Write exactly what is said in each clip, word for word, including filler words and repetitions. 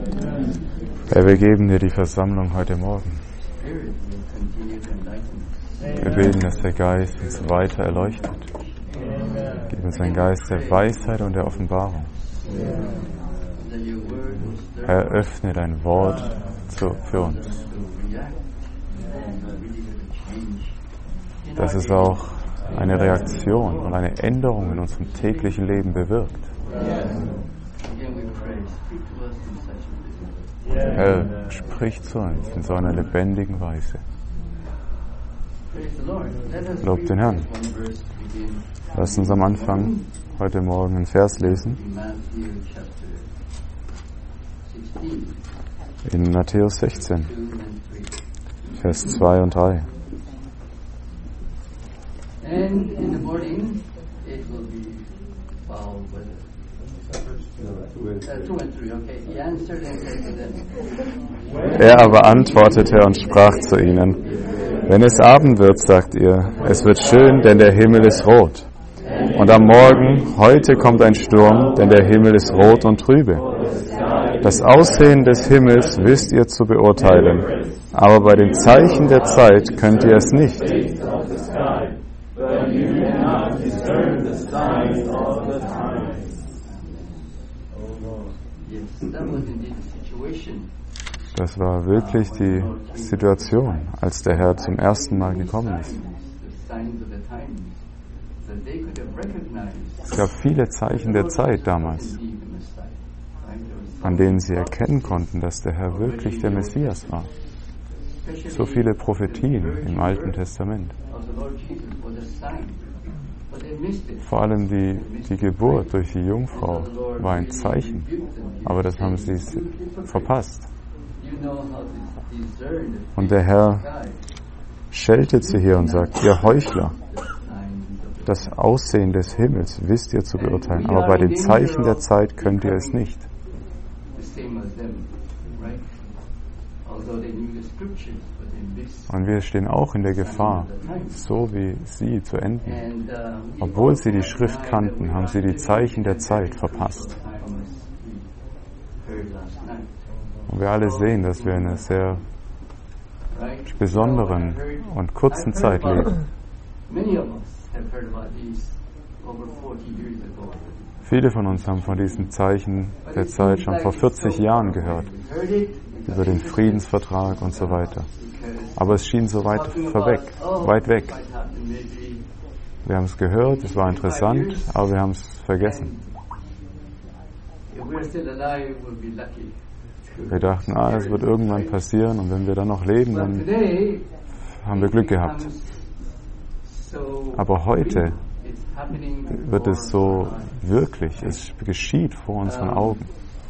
Herr, wir geben dir die Versammlung heute Morgen. Wir beten, dass der Geist uns weiter erleuchtet. Gib uns einen Geist der Weisheit und der Offenbarung. Herr, öffne dein Wort zu, für uns. Dass es auch eine Reaktion und eine Änderung in unserem täglichen Leben bewirkt. Herr, sprich zu uns in so einer lebendigen Weise. Lob den Herrn. Lass uns am Anfang heute Morgen einen Vers lesen. In Matthäus sechzehn, Vers zwei und drei. And in the morning, it will be wow, uh, two and three. Okay, he answered and said to them. Er aber antwortete und sprach zu ihnen: Wenn es Abend wird, sagt ihr, es wird schön, denn der Himmel ist rot. Und am Morgen, heute kommt ein Sturm, denn der Himmel ist rot und trübe. Das Aussehen des Himmels wisst ihr zu beurteilen, aber bei den Zeichen der Zeit könnt ihr es nicht. Das war wirklich die Situation, als der Herr zum ersten Mal gekommen ist. Es gab viele Zeichen der Zeit damals, an denen sie erkennen konnten, dass der Herr wirklich der Messias war. So viele Prophetien im Alten Testament. Vor allem die, die Geburt durch die Jungfrau war ein Zeichen, aber das haben sie verpasst. Und der Herr scheltet sie hier und sagt: Ihr Heuchler, das Aussehen des Himmels wisst ihr zu beurteilen, aber bei den Zeichen der Zeit könnt ihr es nicht. Und wir stehen auch in der Gefahr, so wie sie zu enden. Obwohl sie die Schrift kannten, haben sie die Zeichen der Zeit verpasst. Und wir alle sehen, dass wir in einer sehr besonderen und kurzen Zeit leben. Viele von uns haben von diesen Zeichen der Zeit schon vor vierzig Jahren gehört, über den Friedensvertrag und so weiter. Aber es schien so weit vorweg, weit weg. Wir haben es gehört, es war interessant, aber wir haben es vergessen. Wir dachten, ah, es wird irgendwann passieren und wenn wir dann noch leben, dann haben wir Glück gehabt. Aber heute wird es so wirklich, es geschieht vor unseren Augen.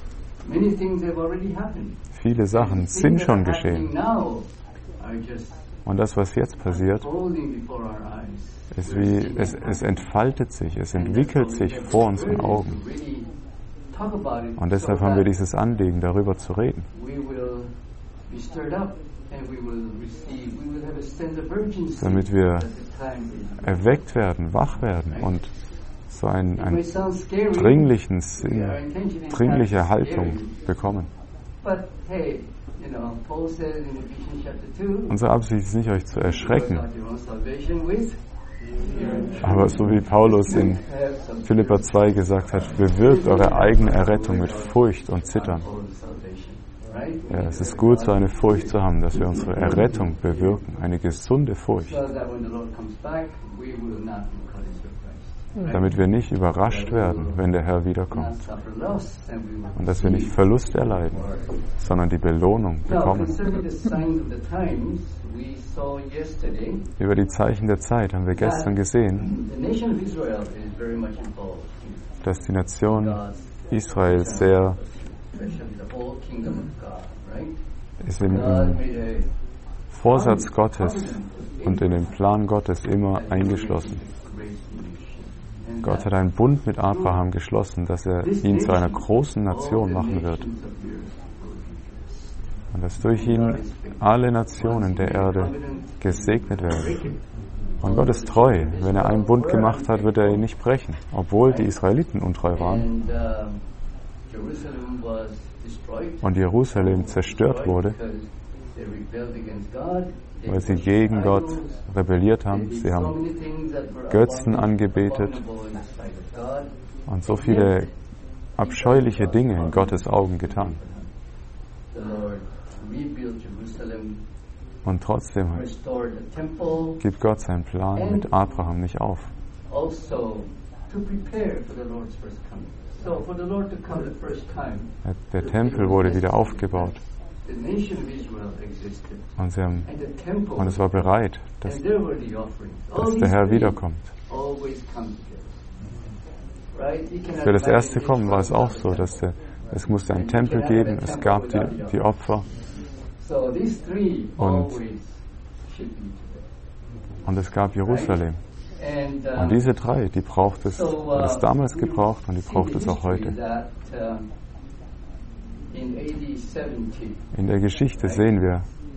Viele Sachen sind schon geschehen. Und das, was jetzt passiert, ist wie, es, es entfaltet sich, es entwickelt sich vor unseren Augen. Und deshalb haben wir dieses Anliegen, darüber zu reden. Damit wir erweckt werden, wach werden und so einen, einen dringlichen Sinn, dringliche Haltung bekommen. Unsere Absicht ist nicht, euch zu erschrecken. Aber so wie Paulus in Philipper zwei gesagt hat, bewirkt eure eigene Errettung mit Furcht und Zittern. Ja, es ist gut, so eine Furcht zu haben, dass wir unsere Errettung bewirken, eine gesunde Furcht. Damit wir nicht überrascht werden, wenn der Herr wiederkommt. Und dass wir nicht Verlust erleiden, sondern die Belohnung bekommen. Über die Zeichen der Zeit haben wir gestern gesehen, dass die Nation Israel sehr ist im, im Vorsatz Gottes und in den Plan Gottes immer eingeschlossen. Gott hat einen Bund mit Abraham geschlossen, dass er ihn zu einer großen Nation machen wird. Und dass durch ihn alle Nationen der Erde gesegnet werden. Und Gott ist treu. Wenn er einen Bund gemacht hat, wird er ihn nicht brechen, obwohl die Israeliten untreu waren. und Jerusalem zerstört wurde, weil sie gegen Gott rebelliert haben. Sie haben Götzen angebetet und so viele abscheuliche Dinge in Gottes Augen getan. Und trotzdem gibt Gott seinen Plan mit Abraham nicht auf. Der Tempel wurde wieder aufgebaut. Und, sie haben, und es war bereit, dass, dass der Herr wiederkommt. Für das erste Kommen war es auch so, dass der, es musste einen Tempel geben, es gab die, die Opfer. Und, und es gab Jerusalem. Und diese drei, die braucht es, hat es damals gebraucht und die braucht es auch heute. In der Geschichte sehen wir,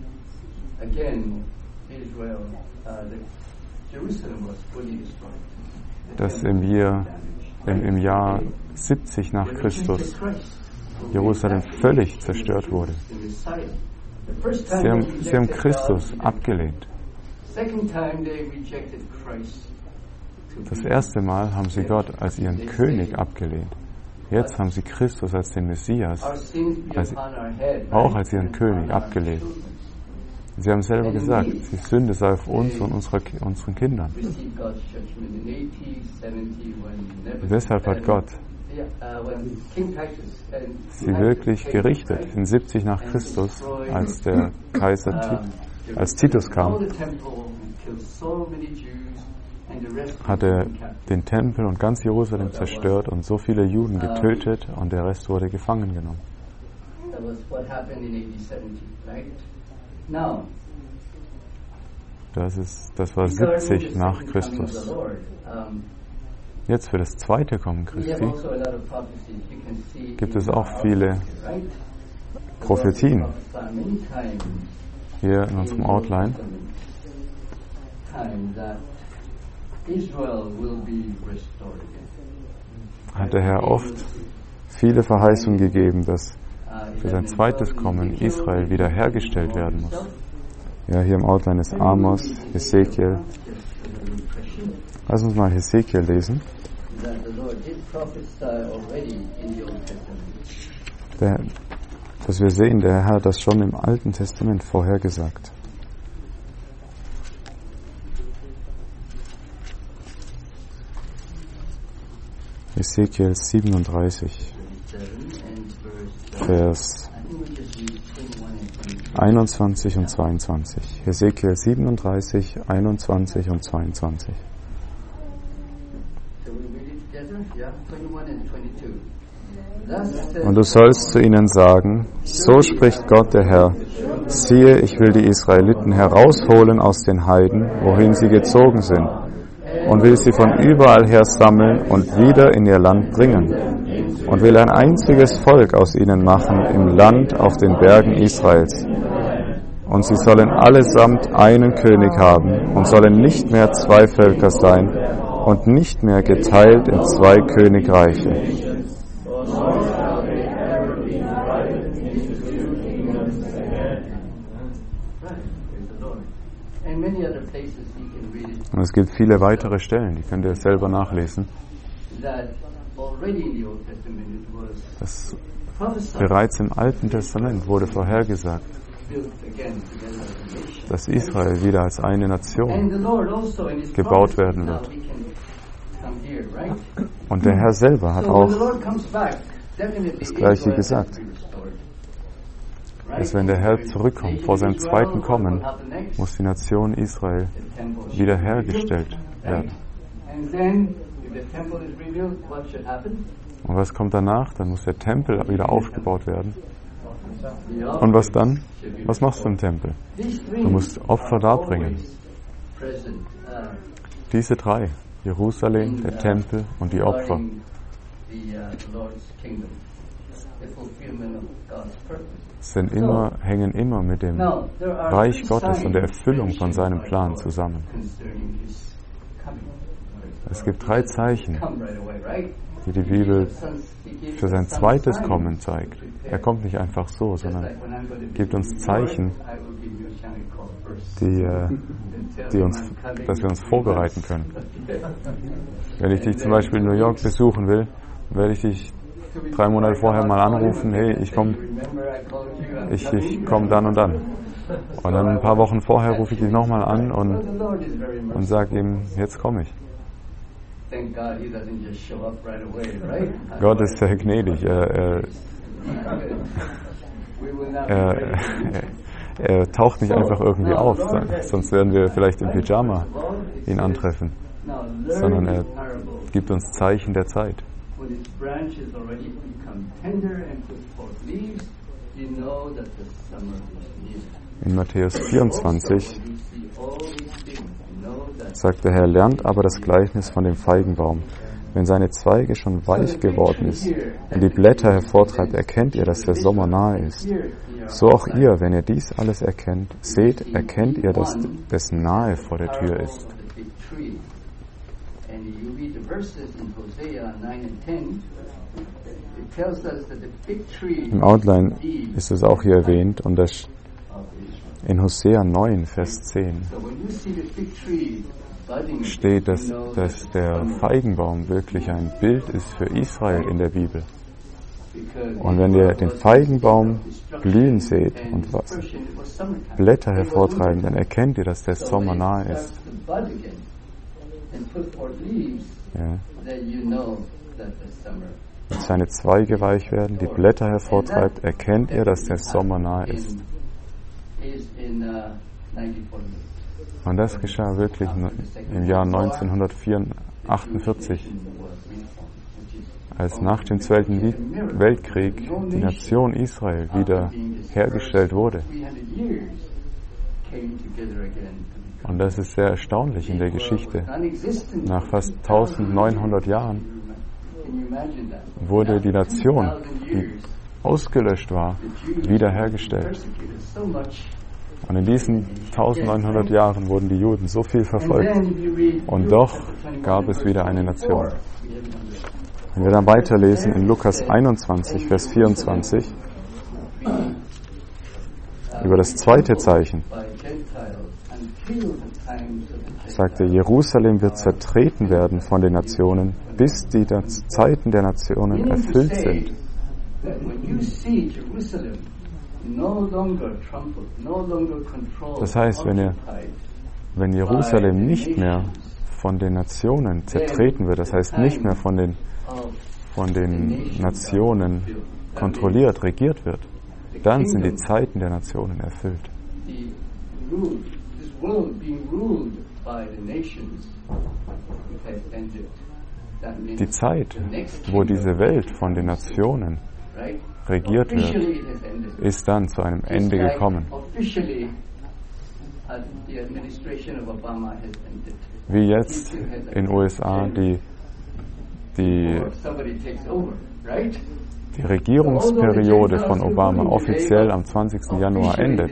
dass im Jahr, im, im Jahr siebzig nach Christus Jerusalem völlig zerstört wurde. Sie haben, sie haben Christus abgelehnt. Das erste Mal haben sie Gott als ihren König abgelehnt. Jetzt haben sie Christus als den Messias, als, auch als ihren König abgelehnt. Sie haben selber gesagt, die Sünde sei auf uns und unsere, unseren Kindern. Und deshalb hat Gott sie wirklich gerichtet. In siebzig nach Christus, als der Kaiser, als Titus kam, hat er den Tempel und ganz Jerusalem zerstört und so viele Juden getötet und der Rest wurde gefangen genommen. Das, ist, das war siebzig nach Christus. Jetzt für das zweite Kommen Christi gibt es auch viele Prophetien. Hier in unserem Outline hat der Herr oft viele Verheißungen gegeben, dass für sein zweites Kommen Israel wiederhergestellt werden muss. Ja, hier im Outline ist Amos, Hesekiel. Lass uns mal Hesekiel lesen. Der, dass wir sehen, der Herr hat das schon im Alten Testament vorhergesagt. Hesekiel siebenunddreißig, Vers einundzwanzig und zweiundzwanzig. Hesekiel siebenunddreißig, einundzwanzig und zweiundzwanzig. Und du sollst zu ihnen sagen, so spricht Gott der Herr, siehe, ich will die Israeliten herausholen aus den Heiden, wohin sie gezogen sind, und will sie von überall her sammeln und wieder in ihr Land bringen, und will ein einziges Volk aus ihnen machen im Land auf den Bergen Israels. Und sie sollen allesamt einen König haben und sollen nicht mehr zwei Völker sein und nicht mehr geteilt in zwei Königreiche. Und es gibt viele weitere Stellen, die könnt ihr selber nachlesen. Das bereits im Alten Testament wurde vorhergesagt, dass Israel wieder als eine Nation gebaut werden wird. Und der Herr selber hat auch das Gleiche gesagt, dass wenn der Herr zurückkommt, vor seinem zweiten Kommen, muss die Nation Israel wiederhergestellt werden. Und was kommt danach? Dann muss der Tempel wieder aufgebaut werden. Und was dann? Was machst du im Tempel? Du musst Opfer darbringen. Diese drei, Jerusalem, der Tempel und die Opfer, sind immer, hängen immer mit dem Reich Gottes und der Erfüllung von seinem Plan zusammen. Es gibt drei Zeichen die die Bibel für sein zweites Kommen zeigt. Er kommt nicht einfach so, sondern gibt uns Zeichen, die, äh, die uns, dass wir uns vorbereiten können. Wenn ich dich zum Beispiel in New York besuchen will, werde ich dich drei Monate vorher mal anrufen, hey, ich komme ich, ich komm dann und dann. Und dann ein paar Wochen vorher rufe ich dich nochmal an und, und sage ihm, jetzt komme ich. Gott ist sehr gnädig. Er, er, er, er, er taucht nicht einfach irgendwie auf, sonst werden wir vielleicht im Pyjama ihn antreffen, sondern er gibt uns Zeichen der Zeit. In Matthäus vierundzwanzig sagt der Herr, lernt aber das Gleichnis von dem Feigenbaum. Wenn seine Zweige schon weich geworden ist und die Blätter hervortreibt, erkennt ihr, dass der Sommer nahe ist. So auch ihr, wenn ihr dies alles erkennt, seht, erkennt ihr, dass dessen nahe vor der Tür ist. Im Outline ist es auch hier erwähnt und das in Hosea neun, Vers zehn steht, dass, dass der Feigenbaum wirklich ein Bild ist für Israel in der Bibel. Und wenn ihr den Feigenbaum blühen seht und was Blätter hervortreiben, dann erkennt ihr, dass der Sommer nahe ist. Ja. Wenn seine Zweige weich werden, die Blätter hervortreibt, erkennt ihr, dass der Sommer nahe ist. Und das geschah wirklich im Jahr neunzehnhundertachtundvierzig, als nach dem Zweiten Weltkrieg die Nation Israel wieder hergestellt wurde. Und das ist sehr erstaunlich in der Geschichte. Nach fast neunzehnhundert Jahren wurde die Nation, die ausgelöscht war, wiederhergestellt. Und in diesen neunzehnhundert Jahren wurden die Juden so viel verfolgt. Und doch gab es wieder eine Nation. Wenn wir dann weiterlesen in Lukas einundzwanzig, Vers vierundzwanzig, über das zweite Zeichen, sagt er, Jerusalem wird zertreten werden von den Nationen, bis die Zeiten der Nationen erfüllt sind. Das heißt, wenn, ihr, wenn Jerusalem nicht mehr von den Nationen zertreten wird, das heißt nicht mehr von den, von den Nationen kontrolliert, regiert wird, dann sind die Zeiten der Nationen erfüllt. Die Zeit, wo diese Welt von den Nationen regiert wird, ist dann zu einem Ende gekommen. Wie jetzt in den U S A die, die, die Regierungsperiode von Obama offiziell am zwanzigsten Januar endet.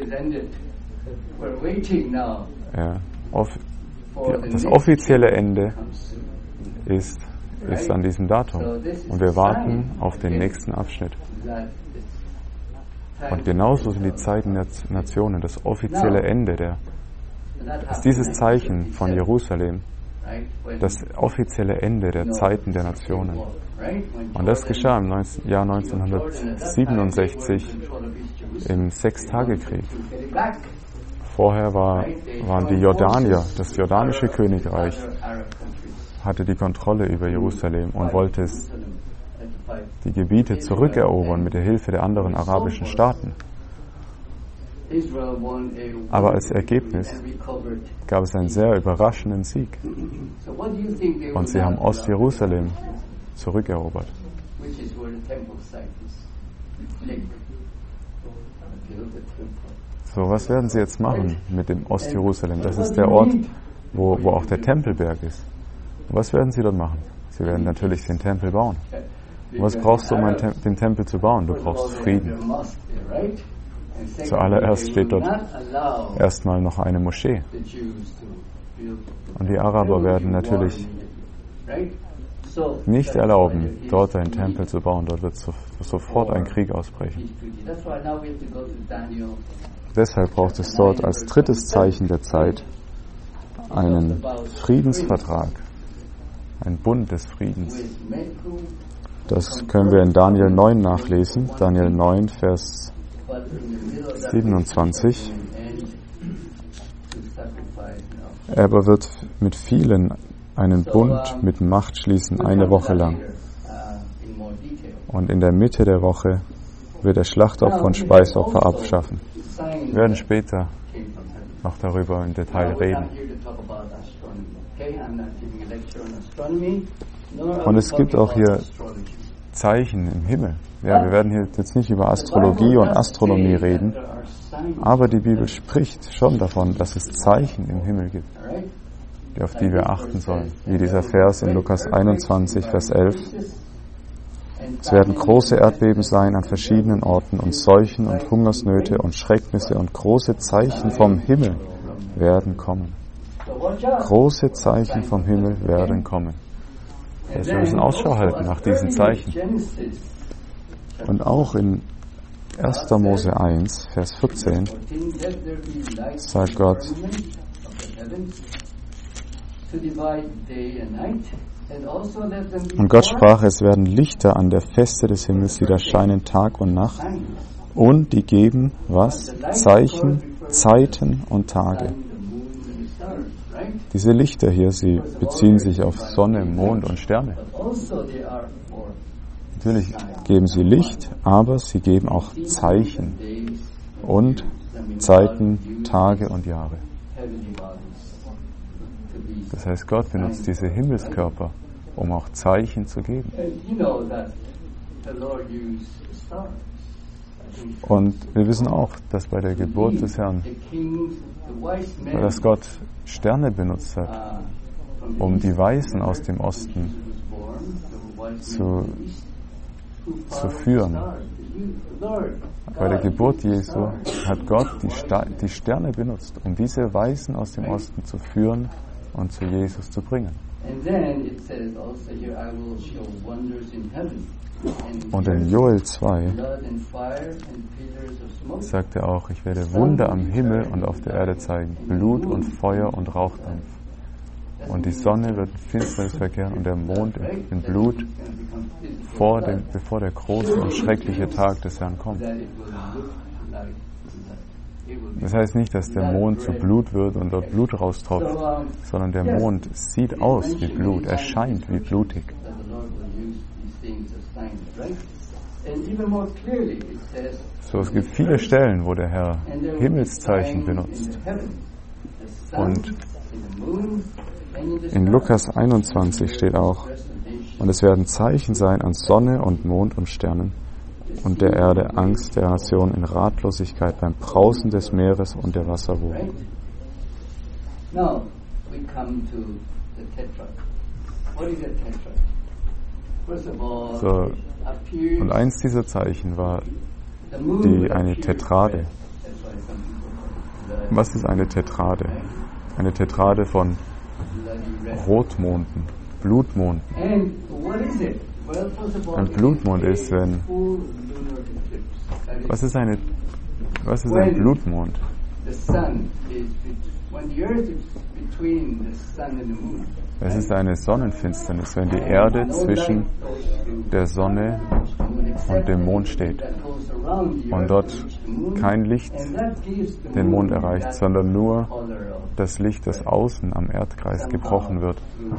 Ja, off, die, das offizielle Ende ist, ist an diesem Datum. Und wir warten auf den nächsten Abschnitt. Und genauso sind die Zeiten der Nationen, das offizielle Ende, der, ist dieses Zeichen von Jerusalem, das offizielle Ende der Zeiten der Nationen. Und das geschah im Jahr neunzehnhundertsiebenundsechzig im Sechstagekrieg. Vorher war, waren die Jordanier, das jordanische Königreich, hatte die Kontrolle über Jerusalem und wollte es, die Gebiete zurückerobern mit der Hilfe der anderen arabischen Staaten. Aber als Ergebnis gab es einen sehr überraschenden Sieg. Und sie haben Ostjerusalem zurückerobert. So, was werden sie jetzt machen mit dem Ostjerusalem? Das ist der Ort, wo, wo auch der Tempelberg ist. Was werden sie dort machen? Sie werden natürlich den Tempel bauen. Was brauchst du, um den Tempel zu bauen? Du brauchst Frieden. Zuallererst steht dort erstmal noch eine Moschee. Und die Araber werden natürlich nicht erlauben, dort einen Tempel zu bauen. Dort wird so, sofort ein Krieg ausbrechen. Deshalb braucht es dort als drittes Zeichen der Zeit einen Friedensvertrag, einen Bund des Friedens. Das können wir in Daniel neun nachlesen, Daniel neun, Vers siebenundzwanzig. Er aber wird mit vielen einen Bund mit Macht schließen, eine Woche lang. Und in der Mitte der Woche wird er Schlachtopfer und Speisopfer abschaffen. Wir werden später noch darüber im Detail reden. Und es gibt auch hier Zeichen im Himmel. Ja, wir werden hier jetzt nicht über Astrologie und Astronomie reden, aber die Bibel spricht schon davon, dass es Zeichen im Himmel gibt, auf die wir achten sollen. Wie dieser Vers in Lukas einundzwanzig, Vers elf. Es werden große Erdbeben sein an verschiedenen Orten und Seuchen und Hungersnöte und Schrecknisse und große Zeichen vom Himmel werden kommen. Große Zeichen vom Himmel werden kommen. Also wir müssen Ausschau halten nach diesen Zeichen. Und auch in erster Mose eins, Vers vierzehn, sagt Gott, und Gott sprach, es werden Lichter an der Feste des Himmels wieder scheinen Tag und Nacht, und die geben, was? Zeichen, Zeiten und Tage. Diese Lichter hier, sie beziehen sich auf Sonne, Mond und Sterne. Natürlich geben sie Licht, aber sie geben auch Zeichen und Zeiten, Tage und Jahre. Das heißt, Gott benutzt diese Himmelskörper, um auch Zeichen zu geben. Und wir wissen auch, dass bei der Geburt des Herrn, dass Gott Sterne benutzt hat, um die Weisen aus dem Osten zu, zu führen. Bei der Geburt Jesu hat Gott die, Sta- die Sterne benutzt, um diese Weisen aus dem Osten zu führen und zu Jesus zu bringen. Und in Joel zwei sagt er auch, ich werde Wunder am Himmel und auf der Erde zeigen, Blut und Feuer und Rauchdampf. Und die Sonne wird in Finsternis verkehren und der Mond in Blut, vor dem, bevor der große und schreckliche Tag des Herrn kommt. Das heißt nicht, dass der Mond zu Blut wird und dort Blut raustropft, sondern der Mond sieht aus wie Blut, er scheint wie blutig. So, es gibt viele Stellen, wo der Herr Himmelszeichen benutzt. Und in Lukas einundzwanzig steht auch, und es werden Zeichen sein an Sonne und Mond und Sternen und der Erde Angst der Nation in Ratlosigkeit beim Brausen des Meeres und der Wasserwogen. So, und eins dieser Zeichen war die, eine Tetrade. Was ist eine Tetrade? Eine Tetrade von Rotmonden, Blutmonden. Ein Blutmond ist, wenn... Was ist eine... Was ist ein Blutmond? Es ist eine Sonnenfinsternis, wenn die Erde zwischen der Sonne und dem Mond steht und dort kein Licht den Mond erreicht, sondern nur das Licht, das außen am Erdkreis gebrochen wird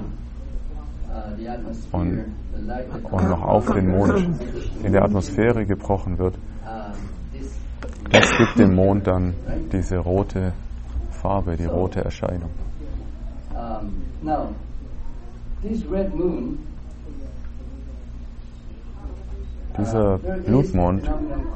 und, und noch auf den Mond in der Atmosphäre gebrochen wird. Das gibt dem Mond dann diese rote Farbe, die rote Erscheinung. Dieser Blutmond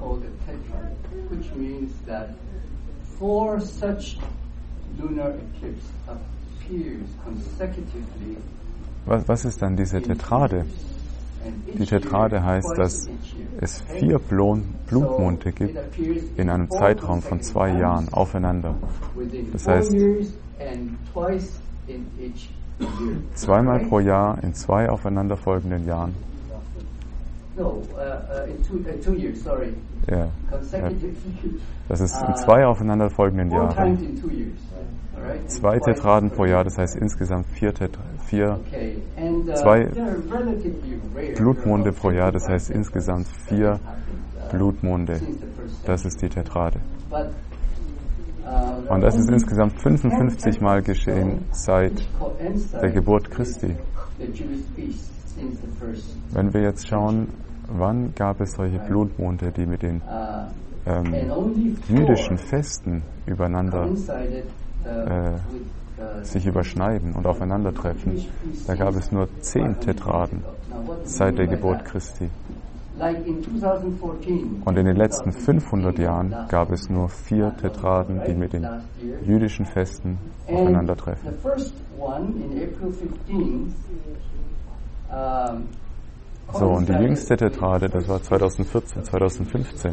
was, was ist dann diese Tetrade? Die Tetrade heißt, dass es vier Blutmonde gibt in einem Zeitraum von zwei Jahren aufeinander. Das heißt, Zweimal pro Jahr in zwei aufeinanderfolgenden Jahren. No, uh, uh, in two, uh, two years, sorry. Ja. Consecutively. Das ist in zwei aufeinanderfolgenden Four times Jahren. in two years. All right? Zwei Tetraden pro Jahr, das heißt insgesamt vier, Tetra, vier Okay. And, uh, zwei they're relatively rare. Blutmonde pro Jahr, das heißt insgesamt vier Blutmonde. Since the first Das ist die Tetrade. But, uh, Und das ist insgesamt fünfundfünfzig Mal geschehen seit der Geburt Christi. the Jewish feast since the first. Wenn wir jetzt schauen, wann gab es solche Blutmonde, die mit den Uh, ähm, and only four jüdischen Festen übereinander coincided, uh, äh, with, uh, sich überschneiden und aufeinandertreffen, da gab es nur zehn Tetraden seit der Geburt Christi. Like in twenty fourteen, Und in den letzten fünfhundert Jahren gab es nur vier Tetraden, die mit den jüdischen Festen aufeinandertreffen. the first one in April fifteenth, um, So, und die jüngste Tetrade, das war zweitausendvierzehn, zweitausendfünfzehn.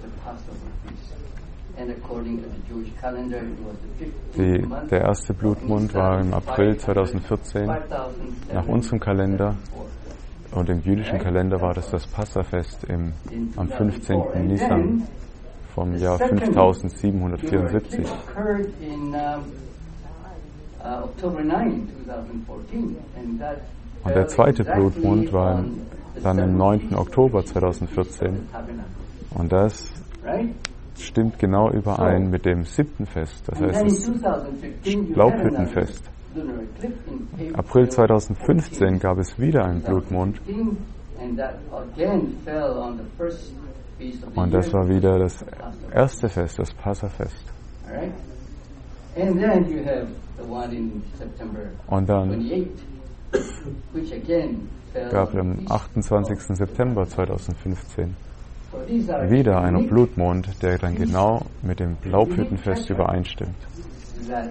And according to the Jewish calendar, it was the Die, fifteenth month. der erste Blutmond war im April zweitausendvierzehn nach unserem Kalender. Und im jüdischen Kalender war das das Passafest im, am fünfzehnten Nisan vom Jahr fünftausendsiebenhundertvierundsiebzig. occurred in um, uh, October ninth, twenty fourteen, and that Und der zweite fell exactly Blutmond war on the dann am neunten seventeenth Oktober of the zweitausendvierzehn. tabernacle, Und das right? stimmt genau überein mit dem siebten Fest, das And heißt then in das twenty fifteen, you had Blaupüttenfest. another lunar eclipse in April April zweitausendfünfzehn gab es wieder einen Blutmond and that again fell on the first feast of the und das year. war wieder das erste Fest, das Passafest. All right? And then you have the one in September Und dann twenty-eighth, which again fell gab es on am the feast achtundzwanzigsten September zweitausendfünfzehn So these are wieder einen unique Blutmond, der dann genau mit dem Blaupüttenfest übereinstimmt. that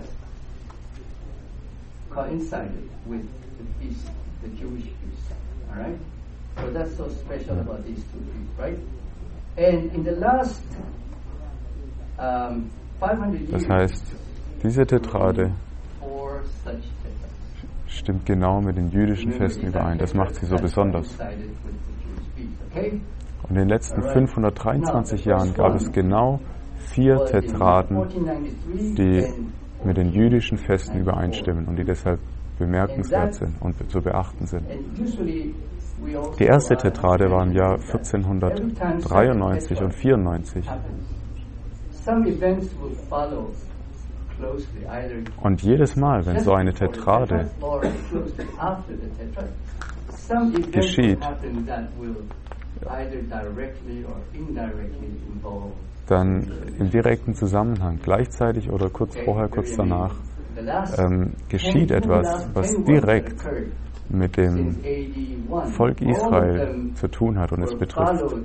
coincided with the feast, the Jewish feast. All right? So that's so special about these two feasts, right? And in the last um, five hundred years, Das heißt, diese Tetrade four such tetrads. stimmt genau mit den jüdischen Festen überein. Das macht sie so besonders. Coincided with the Jewish feast, okay? Und in den letzten fünfhundertdreiundzwanzig Jahren gab es genau vier Was in Tetraden, fourteen ninety-three die and mit den jüdischen Festen übereinstimmen und die deshalb bemerkenswert sind und zu beachten sind. And usually we also Die erste uh, Tetrade war im Jahr vierzehnhundertdreiundneunzig und vierundneunzig. Some events will follow closely, either Und jedes Mal, wenn so eine just before the Tetrade tetrad or closely after the tetrad, some events geschieht, will happen that will either directly or indirectly involve. dann im direkten Zusammenhang, gleichzeitig oder kurz vorher, kurz danach, The last ähm, geschieht ten- etwas, last was ten direkt wars that occurred mit dem since A D one. Volk All of Israel them zu tun hat und es were betrifft. followed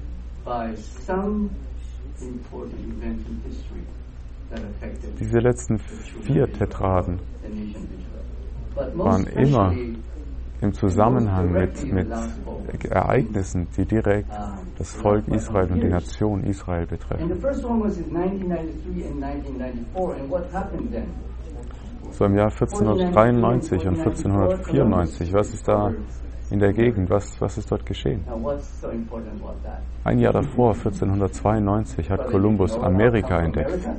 by some important event in history that affected Diese letzten vier Tetraden the nation Israel. But most waren immer especially, im Zusammenhang mit, mit Ereignissen, die direkt das Volk Israel und die Nation Israel and betreffen. the first one was in nineteen ninety-three and nineteen ninety-four, and what happened then? So im Jahr vierzehnhundertdreiundneunzig und vierzehnhundertvierundneunzig, was ist da in der Gegend, was, was ist dort geschehen? Now what's so important about that? Ein Jahr davor, vierzehnhundertzweiundneunzig, hat Kolumbus Amerika entdeckt.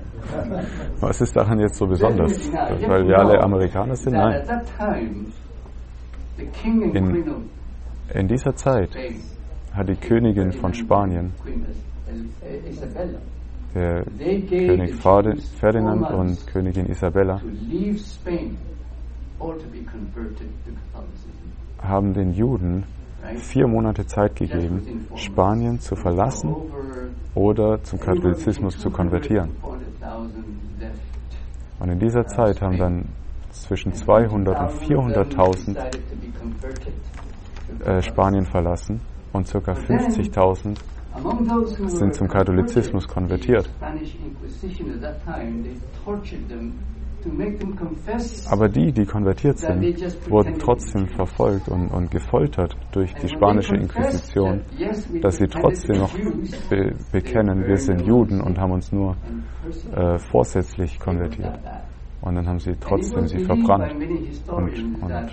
Was ist daran jetzt so besonders? Weil wir alle Amerikaner sind? That Nein. at that time, the king and In- queen of In dieser Zeit Spain, hat die Königin von Spanien, Queen Is- Isabella, der they gave König the Ferde- Jews Ferdinand four months und Königin Isabella to leave Spain or to be converted to Catholicism. haben den Juden Right? vier Monate Zeit gegeben, Spanien zu verlassen Over oder zum Katholizismus zu konvertieren. four hundred thousand left. Und in dieser Zeit haben dann zwischen zweihundert und vierhunderttausend decided to be converted to äh, Spanien verlassen und ca. fünfzigtausend Among those who sind were zum Katholizismus converted, konvertiert. the Spanish Inquisition at that time, they tortured them to make them confess. Aber die, die konvertiert sind, wurden trotzdem verfolgt und, und gefoltert durch die spanische Inquisition, dass sie trotzdem noch be bekennen, wir sind Juden und haben uns nur äh, vorsätzlich konvertiert. Und dann haben sie trotzdem sie verbrannt. Und, und,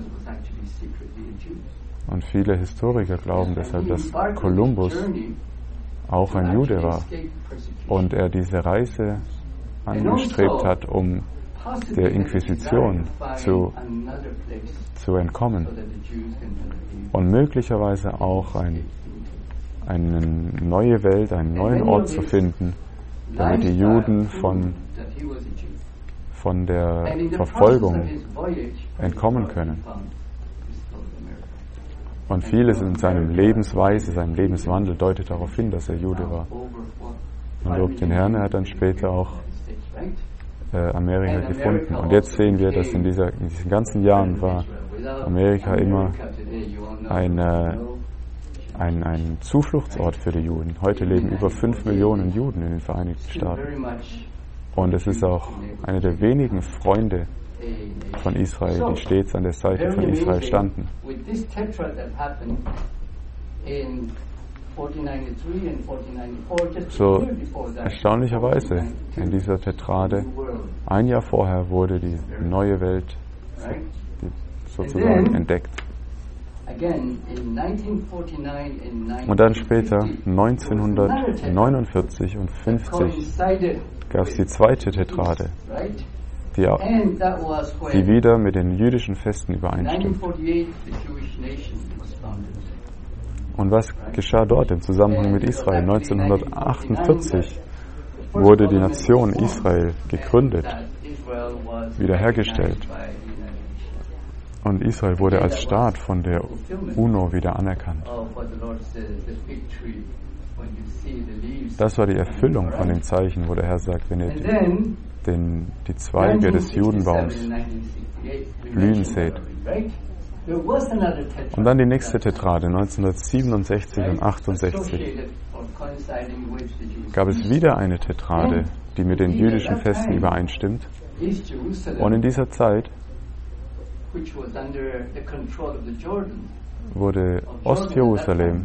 und viele Historiker glauben deshalb, dass Kolumbus auch ein Jude war und er diese Reise angestrebt hat, um der Inquisition zu, zu entkommen und möglicherweise auch ein, eine neue Welt, einen neuen Ort zu finden, damit die Juden von, von der Verfolgung entkommen können. Und vieles in seinem Lebensweise, seinem Lebenswandel deutet darauf hin, dass er Jude war. Man lobt den Herrn, er hat dann später auch äh, Amerika gefunden. Und jetzt sehen wir, dass in, dieser, in diesen ganzen Jahren war Amerika immer ein, äh, ein, ein Zufluchtsort für die Juden. Heute leben über fünf Millionen Juden in den Vereinigten Staaten. Und es ist auch einer der wenigen Freunde von Israel, die stets an der Seite von Israel standen. So erstaunlicherweise in dieser Tetrade, ein Jahr vorher wurde die neue Welt sozusagen entdeckt. Und dann später, neunzehnhundertneunundvierzig und fünfzig, gab es die zweite Tetrade, die, die wieder mit den jüdischen Festen übereinstimmt. Und was geschah dort im Zusammenhang mit Israel? neunzehnhundertachtundvierzig wurde die Nation Israel gegründet, wiederhergestellt. Und Israel wurde als Staat von der UNO wieder anerkannt. Das war die Erfüllung von dem Zeichen, wo der Herr sagt, wenn ihr den, den, die Zweige des Judenbaums blühen seht. Und dann die nächste Tetrade, neunzehnhundertsiebenundsechzig und achtundsechzig, gab es wieder eine Tetrade, die mit den jüdischen Festen übereinstimmt. Und in dieser Zeit wurde Ostjerusalem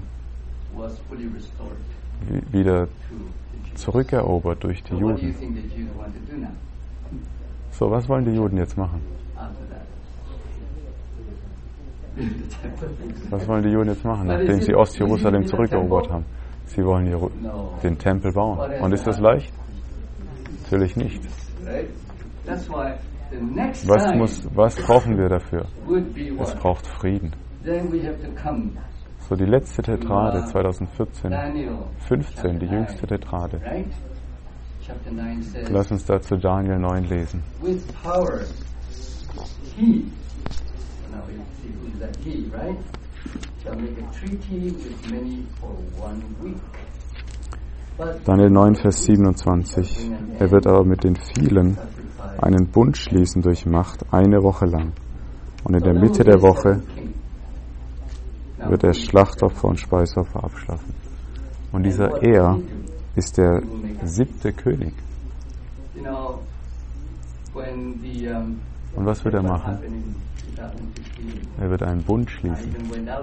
wieder zurückerobert durch die Juden. So, was wollen die Juden jetzt machen? Was wollen die Juden jetzt machen, nachdem sie Ostjerusalem zurückerobert haben? Sie wollen Jeru- den Tempel bauen. Und ist das leicht? Natürlich nicht. Was, muss, was brauchen wir dafür? Es braucht Frieden. So, die letzte Tetrade, zweitausendvierzehn, fünfzehn, die jüngste Tetrade. Lass uns dazu Daniel neun lesen. Daniel neun, Vers siebenundzwanzig. Er wird aber mit den vielen einen Bund schließen durch Macht eine Woche lang. Und in der Mitte der Woche wird er Schlachtopfer und Speisopfer abschaffen. Und dieser Er ist der siebte König. Und was wird er machen? Er wird einen Bund schließen.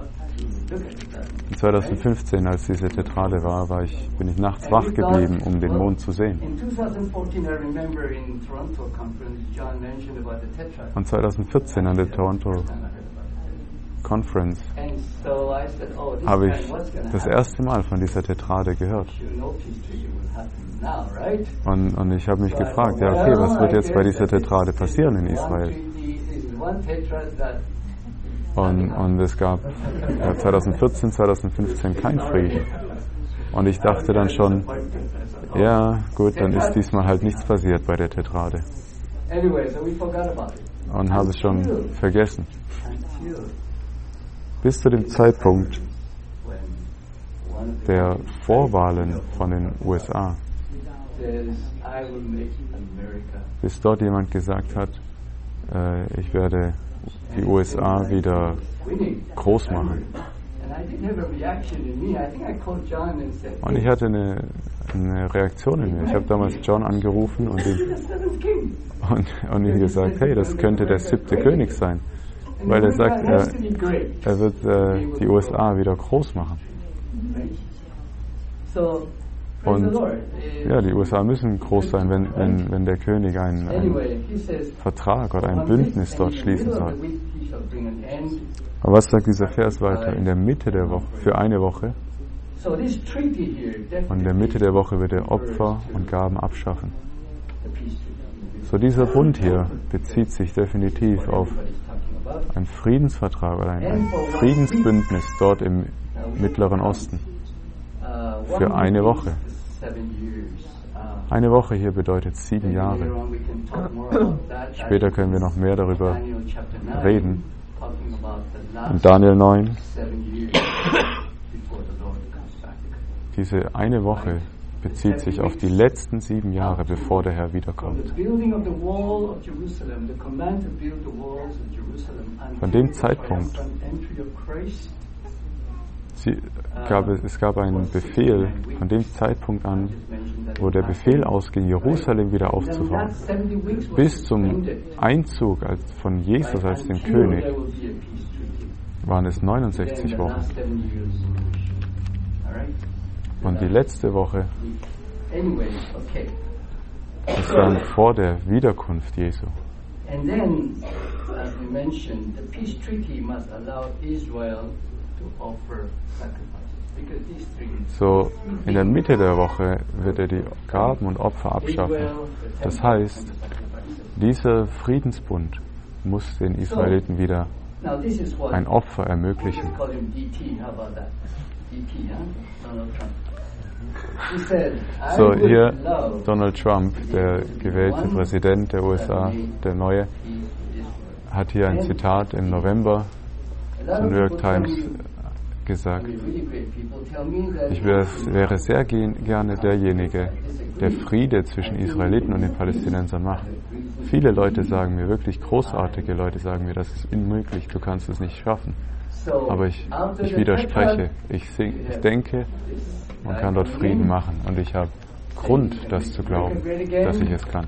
In zweitausendfünfzehn, als diese Tetrade war, war ich, bin ich nachts wach geblieben, um den Mond zu sehen. Und zweitausendvierzehn an der Toronto Conference habe ich das erste Mal von dieser Tetrade gehört. Und, und ich habe mich gefragt, ja okay, was wird jetzt bei dieser Tetrade passieren in Israel? Und, und es gab ja, zweitausendvierzehn, zweitausendfünfzehn kein Frieden. Und ich dachte dann schon, ja gut, dann ist diesmal halt nichts passiert bei der Tetrade. Und habe es schon vergessen. Bis zu dem Zeitpunkt der Vorwahlen von den U S A, bis dort jemand gesagt hat, äh, ich werde die U S A wieder groß machen. Und ich hatte eine, eine Reaktion in mir. Ich habe damals John angerufen und ihm, und, und ihm gesagt, hey, das könnte der siebte König sein. Weil er sagt, er, er wird äh, die U S A wieder groß machen. Und ja, die U S A müssen groß sein, wenn, wenn, wenn der König einen, einen Vertrag oder ein Bündnis dort schließen soll. Aber was sagt dieser Vers weiter? In der Mitte der Woche, für eine Woche. Und in der Mitte der Woche wird er Opfer und Gaben abschaffen. So dieser Bund hier bezieht sich definitiv auf einen Friedensvertrag oder ein, ein Friedensbündnis dort im Mittleren Osten. Für eine Woche. Eine Woche hier bedeutet sieben Jahre. Später können wir noch mehr darüber reden. In Daniel neun, diese eine Woche bezieht sich auf die letzten sieben Jahre, bevor der Herr wiederkommt. Von dem Zeitpunkt sie gab es, es gab einen Befehl, von dem Zeitpunkt an, wo der Befehl ausging, Jerusalem wieder aufzubauen, bis zum Einzug als von Jesus als dem König, waren es neunundsechzig Wochen. Und die letzte Woche ist dann vor der Wiederkunft Jesu. So, in der Mitte der Woche wird er die Gaben und Opfer abschaffen. Das heißt, dieser Friedensbund muss den Israeliten wieder ein Opfer ermöglichen. So, hier Donald Trump, der gewählte Präsident der U S A, der neue, hat hier ein Zitat im November zur New York Times gesagt. Ich wäre sehr gerne derjenige, der Friede zwischen Israeliten und den Palästinensern macht. Viele Leute sagen mir, wirklich großartige Leute sagen mir, das ist unmöglich, du kannst es nicht schaffen. Aber ich, ich widerspreche. Ich, sing, ich denke, man kann dort Frieden machen. Und ich habe Grund, das zu glauben, dass ich es kann.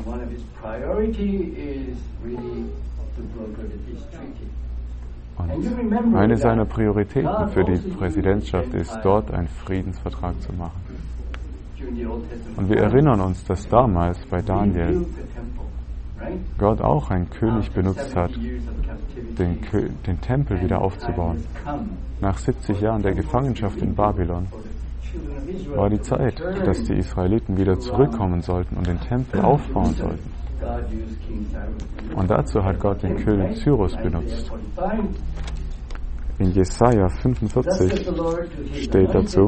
Und eine seiner Prioritäten für die Präsidentschaft ist, dort einen Friedensvertrag zu machen. Und wir erinnern uns, dass damals bei Daniel Gott auch einen König benutzt hat, den, Kö- den Tempel wieder aufzubauen. Nach siebzig Jahren der Gefangenschaft in Babylon war die Zeit, dass die Israeliten wieder zurückkommen sollten und den Tempel aufbauen sollten. Und dazu hat Gott den König Cyrus benutzt. In Jesaja fünfundvierzig steht dazu: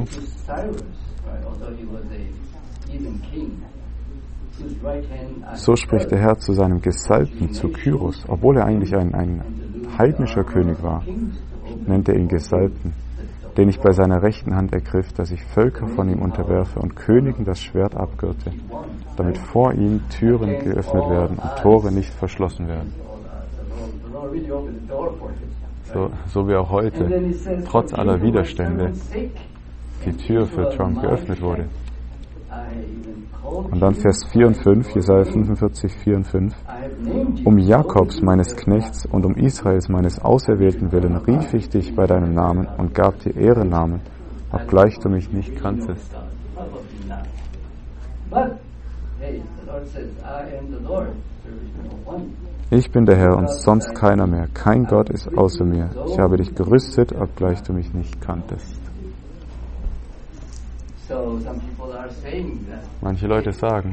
So spricht der Herr zu seinem Gesalbten, zu Kyros, obwohl er eigentlich ein, ein heidnischer König war, nennt er ihn Gesalbten, den ich bei seiner rechten Hand ergriff, dass ich Völker von ihm unterwerfe und Königen das Schwert abgürte, damit vor ihm Türen geöffnet werden und Tore nicht verschlossen werden. So, so wie auch heute, trotz aller Widerstände, die Tür für Trump geöffnet wurde. Und dann Vers vier und fünf, Jesaja fünfundvierzig, vier und fünf. Um Jakobs, meines Knechts, und um Israels, meines Auserwählten willen, rief ich dich bei deinem Namen und gab dir Ehrennamen, obgleich du mich nicht kanntest. Ich bin der Herr und sonst keiner mehr. Kein Gott ist außer mir. Ich habe dich gerüstet, obgleich du mich nicht kanntest. Manche Leute sagen,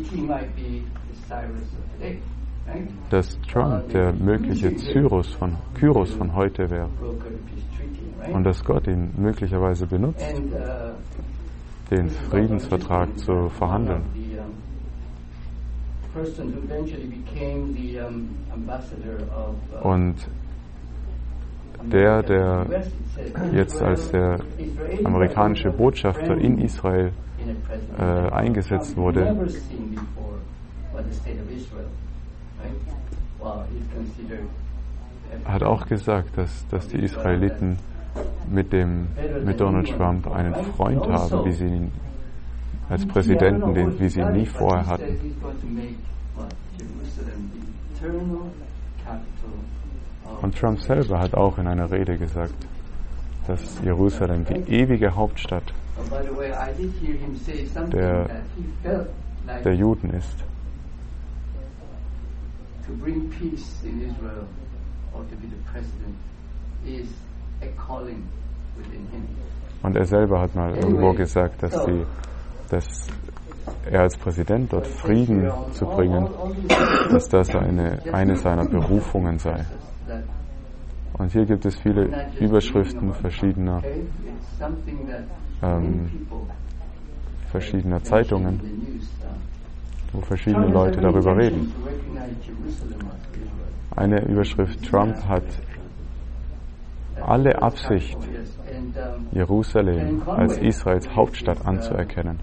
dass Trump der mögliche Cyrus von, Kyros von heute wäre und dass Gott ihn möglicherweise benutzt, den Friedensvertrag zu verhandeln. Und der, der jetzt als der amerikanische Botschafter in Israel äh, eingesetzt wurde, hat auch gesagt, dass, dass die Israeliten mit, dem, mit Donald Trump einen Freund haben, wie sie ihn als Präsidenten, den, wie sie ihn nie vorher hatten. Und Trump selber hat auch in einer Rede gesagt, dass Jerusalem die ewige Hauptstadt der, der Juden ist. To bring peace in Israel or to be the president is a calling within him. Und er selber hat mal irgendwo gesagt, dass, die, dass er als Präsident dort Frieden zu bringen, dass das eine, eine seiner Berufungen sei. Und hier gibt es viele Überschriften verschiedener, ähm, verschiedener Zeitungen, wo verschiedene Leute darüber reden. Eine Überschrift: Trump hat alle Absicht, Jerusalem als Israels Hauptstadt anzuerkennen.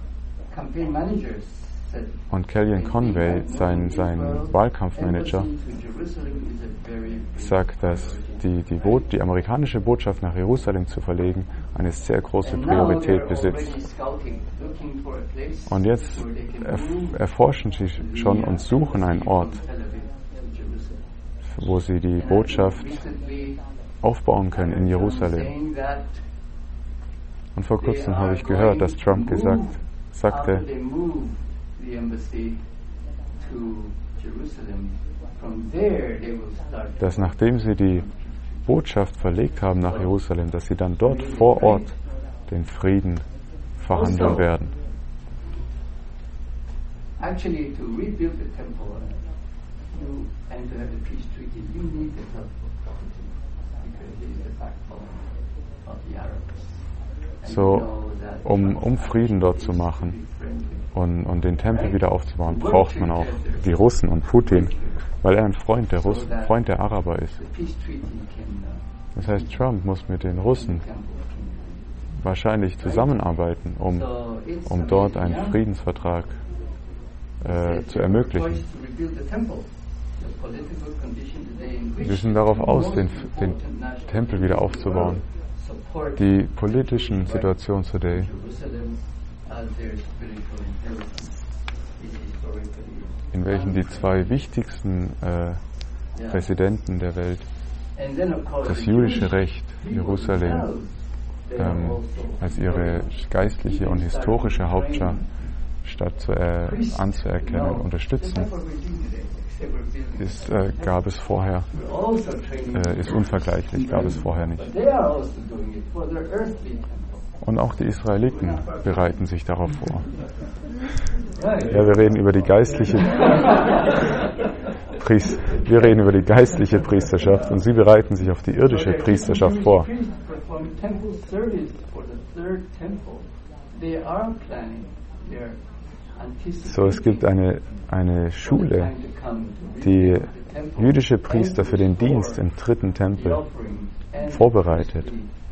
Und Kellyanne Conway, sein, sein Wahlkampfmanager, sagt, dass die, die, Bo- die amerikanische Botschaft nach Jerusalem zu verlegen eine sehr große Priorität besitzt. Und jetzt erf- erforschen sie schon und suchen einen Ort, wo sie die Botschaft aufbauen können in Jerusalem. Und vor kurzem habe ich gehört, dass Trump gesagt, sagte, dass nachdem sie die Botschaft verlegt haben nach Jerusalem, dass sie dann dort vor Ort den Frieden verhandeln werden. Actually, to rebuild the temple you, and to have the peace treaty, you need the help of Putin, because he is the backbone of the Arabs. So, um, um Frieden dort zu machen und, und den Tempel wieder aufzubauen, braucht man auch die Russen und Putin, weil er ein Freund der Russen, Freund der Araber ist. Das heißt, Trump muss mit den Russen wahrscheinlich zusammenarbeiten, um, um dort einen Friedensvertrag äh, zu ermöglichen. Wir sind darauf aus, den, den Tempel wieder aufzubauen. Die politischen Situation today in welchen die zwei wichtigsten äh, Präsidenten der Welt das jüdische Recht Jerusalem ähm, als ihre geistliche und historische Hauptstadt zu, äh, anzuerkennen, unterstützen, ist, äh, gab es vorher, äh, ist unvergleichlich, gab es vorher nicht. Und auch die Israeliten bereiten sich darauf vor. Ja, wir reden über die geistliche Priest, wir reden über die geistliche Priesterschaft und sie bereiten sich auf die irdische Priesterschaft vor. So, es gibt eine, eine Schule, die jüdische Priester für den Dienst im dritten Tempel vorbereitet.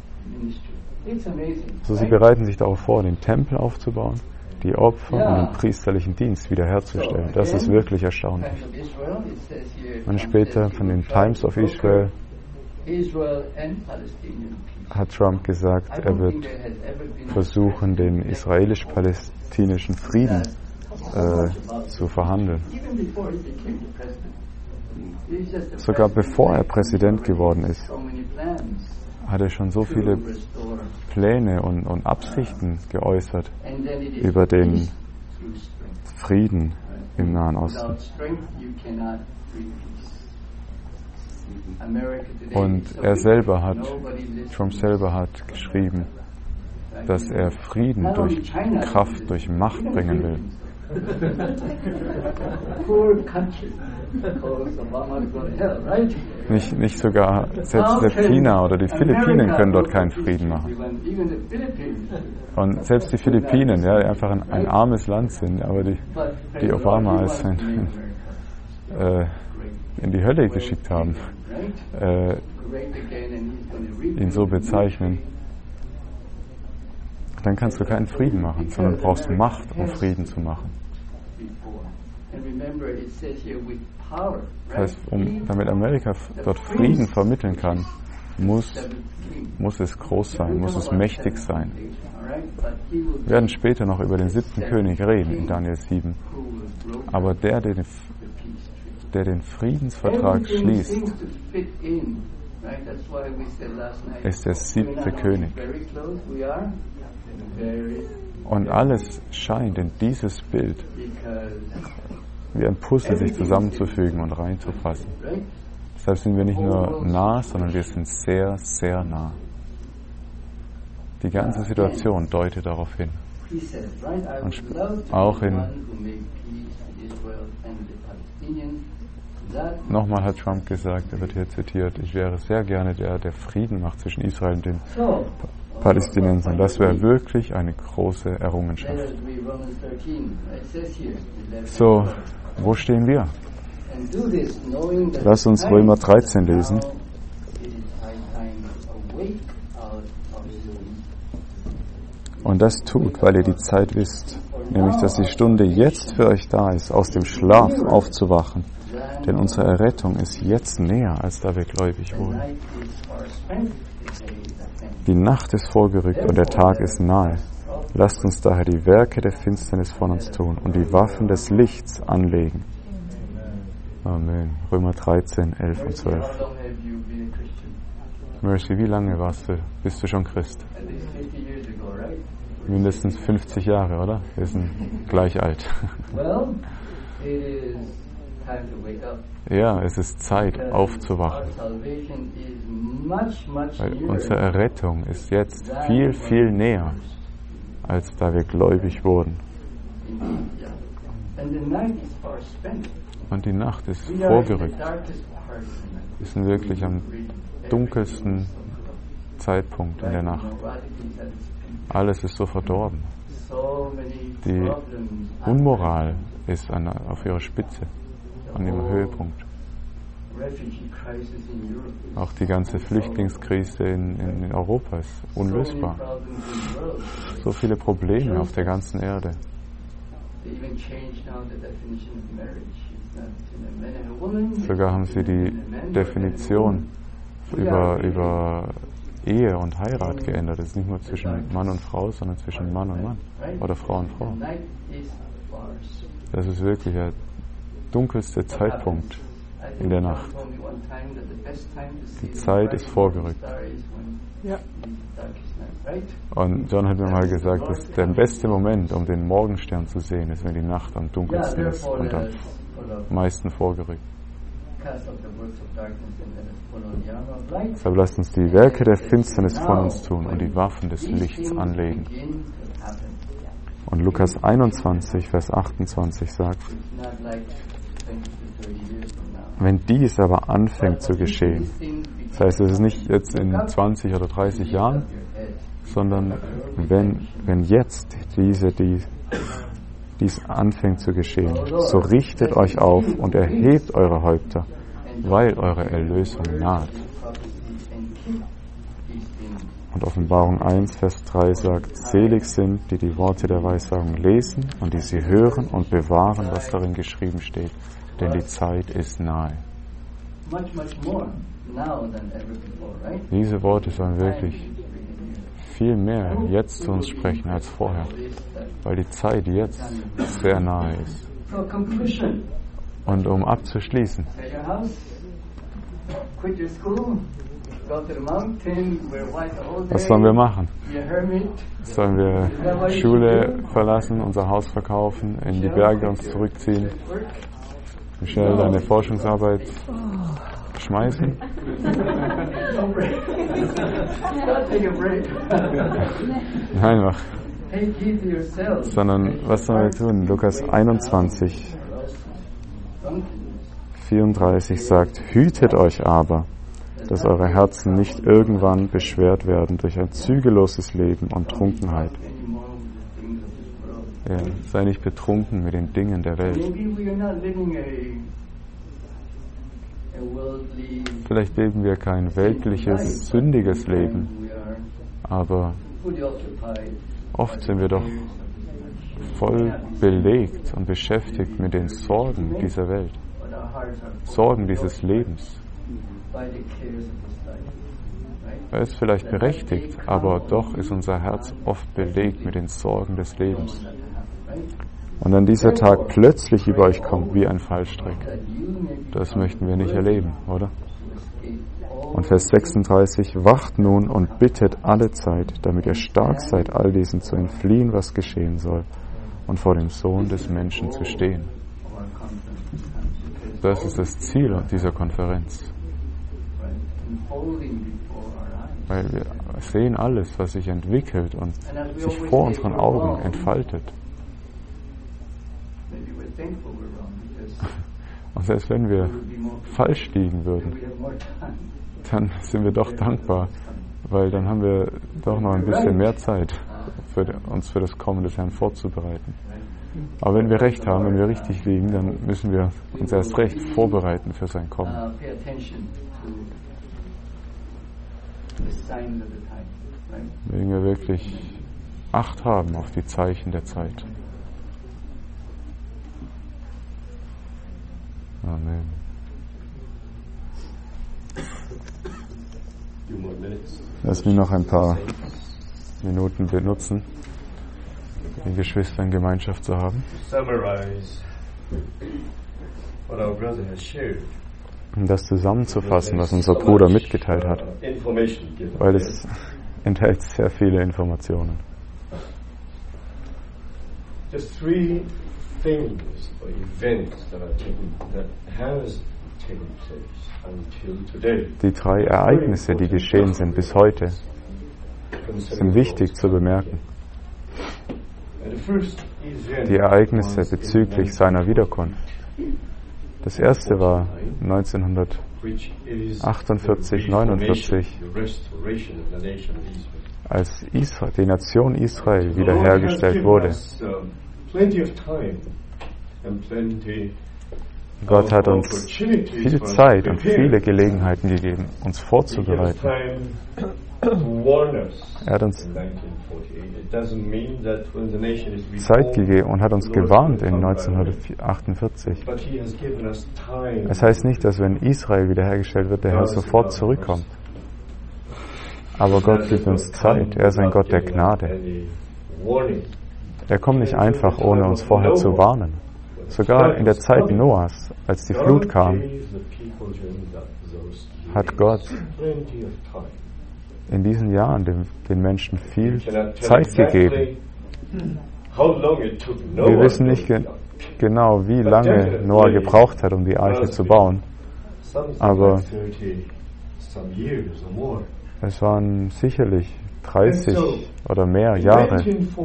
So, sie bereiten sich darauf vor, den Tempel aufzubauen, die Opfer und den priesterlichen Dienst wiederherzustellen. Das ist wirklich erstaunlich. Und später von den Times of Israel hat Trump gesagt, er wird versuchen, den israelisch-palästinischen Frieden äh, zu verhandeln. Sogar bevor er Präsident geworden ist, hat er schon so viele Pläne und, und Absichten geäußert über den Frieden im Nahen Osten. Und er selber hat, Trump selber hat geschrieben, dass er Frieden durch Kraft, durch Macht bringen will. Nicht, nicht sogar, selbst selbst China oder die Philippinen können dort keinen Frieden machen. Und selbst die Philippinen, ja, die einfach ein, ein armes Land sind, aber die, die Obama als ein, äh, in die Hölle geschickt haben, äh, ihn so bezeichnen, dann kannst du keinen Frieden machen, sondern du brauchst Macht, um Frieden zu machen. Das heißt, um, damit Amerika dort Frieden vermitteln kann, muss, muss es groß sein, muss es mächtig sein. Wir werden später noch über den siebten König reden in Daniel sieben. Aber der, der den, der den Friedensvertrag schließt, ist der siebte König. Und alles scheint in dieses Bild wie ein Puzzle sich zusammenzufügen und reinzupassen. Deshalb sind wir nicht nur nah, sondern wir sind sehr, sehr nah. Die ganze Situation deutet darauf hin. Und auch in Nochmal hat Trump gesagt, er wird hier zitiert, ich wäre sehr gerne der, der Frieden macht zwischen Israel und den Palästinensern. Das wäre wirklich eine große Errungenschaft. So, wo stehen wir? Lass uns Römer dreizehn lesen. Und das tut, weil ihr die Zeit wisst, nämlich dass die Stunde jetzt für euch da ist, aus dem Schlaf aufzuwachen. Denn unsere Errettung ist jetzt näher, als da wir gläubig wurden. Die Nacht ist vorgerückt und der Tag ist nahe. Lasst uns daher die Werke der Finsternis von uns tun und die Waffen des Lichts anlegen. Amen. Römer dreizehn, elf und zwölf. Mercy, wie lange warst du, bist du schon Christ? Mindestens fünfzig Jahre, oder? Wir sind gleich alt. Ja, es ist Zeit, aufzuwachen. Weil unsere Errettung ist jetzt viel, viel näher, als da wir gläubig wurden. Und die Nacht ist vorgerückt. Wir sind wirklich am dunkelsten Zeitpunkt in der Nacht. Alles ist so verdorben. Die Unmoral ist an, auf ihrer Spitze, an ihrem Höhepunkt. Auch die ganze Flüchtlingskrise in, in, in Europa ist unlösbar. So viele Probleme auf der ganzen Erde. Sogar haben sie die Definition über, über Ehe und Heirat geändert. Es ist nicht nur zwischen Mann und Frau, sondern zwischen Mann und Mann oder Frau und Frau. Das ist wirklich der dunkelste Zeitpunkt in der Nacht. Die Zeit ist vorgerückt. Und John hat mir mal gesagt, dass der beste Moment, um den Morgenstern zu sehen, ist, wenn die Nacht am dunkelsten ist und am meisten vorgerückt. Deshalb lasst uns die Werke der Finsternis von uns tun und die Waffen des Lichts anlegen. Und Lukas einundzwanzig, Vers achtundzwanzig sagt, wenn dies aber anfängt zu geschehen, das heißt, es ist nicht jetzt in zwanzig oder dreißig Jahren, sondern wenn, wenn jetzt diese, die, dies anfängt zu geschehen, so richtet euch auf und erhebt eure Häupter, weil eure Erlösung naht. Und Offenbarung eins, Vers drei sagt, selig sind, die die Worte der Weissagung lesen und die sie hören und bewahren, was darin geschrieben steht, denn die Zeit ist nahe. Diese Worte sollen wirklich viel mehr jetzt zu uns sprechen als vorher, weil die Zeit jetzt sehr nahe ist. Und um abzuschließen, was sollen wir machen? Sollen wir Schule verlassen, unser Haus verkaufen, in die Berge uns zurückziehen, schnell deine Forschungsarbeit schmeißen? Nein, mach. Sondern was sollen wir tun? Lukas einundzwanzig, vierunddreißig sagt, hütet euch aber, dass eure Herzen nicht irgendwann beschwert werden durch ein zügelloses Leben und Trunkenheit. Ja, sei nicht betrunken mit den Dingen der Welt. Vielleicht leben wir kein weltliches, sündiges Leben, aber oft sind wir doch voll belegt und beschäftigt mit den Sorgen dieser Welt, Sorgen dieses Lebens. Er ist vielleicht berechtigt, aber doch ist unser Herz oft belegt mit den Sorgen des Lebens. Und dann dieser Tag plötzlich über euch kommt wie ein Fallstrick. Das möchten wir nicht erleben, oder? Und Vers sechsunddreißig, wacht nun und bittet alle Zeit, damit ihr stark seid, all diesen zu entfliehen, was geschehen soll, und vor dem Sohn des Menschen zu stehen. Das ist das Ziel dieser Konferenz. Weil wir sehen alles, was sich entwickelt und sich vor unseren Augen entfaltet. Und selbst wenn wir falsch liegen würden, dann sind wir doch dankbar, weil dann haben wir doch noch ein bisschen mehr Zeit, für die, uns für das Kommen des Herrn vorzubereiten. Aber wenn wir recht haben, wenn wir richtig liegen, dann müssen wir uns erst recht vorbereiten für sein Kommen. Wenn wir wirklich Acht haben auf die Zeichen der Zeit. Amen. Lass mich noch ein paar Minuten benutzen, die Geschwister in Gemeinschaft zu haben. Um das zusammenzufassen, was unser Bruder mitgeteilt hat, weil es enthält sehr viele Informationen. Just three things or events that are taking, that has taken place until today. Die drei Ereignisse, die geschehen sind bis heute, sind wichtig zu bemerken. Die Ereignisse bezüglich seiner Wiederkunft. Das erste war neunzehnhundertachtundvierzig, neunundvierzig, als Israel, die Nation Israel wiederhergestellt wurde. Gott hat uns viel Zeit und viele Gelegenheiten gegeben, uns vorzubereiten. Er hat uns Zeit gegeben und hat uns gewarnt in neunzehnhundertachtundvierzig. Es heißt nicht, dass wenn Israel wiederhergestellt wird, der Herr sofort zurückkommt. Aber Gott gibt uns Zeit. Er ist ein Gott der Gnade. Er kommt nicht einfach, ohne uns vorher zu warnen. Sogar in der Zeit Noahs, als die Flut kam, hat Gott in diesen Jahren den, den Menschen viel Zeit gegeben. Wir wissen nicht ge- genau, wie lange Noah gebraucht hat, um die Arche zu bauen, aber es waren sicherlich dreißig oder mehr Jahre.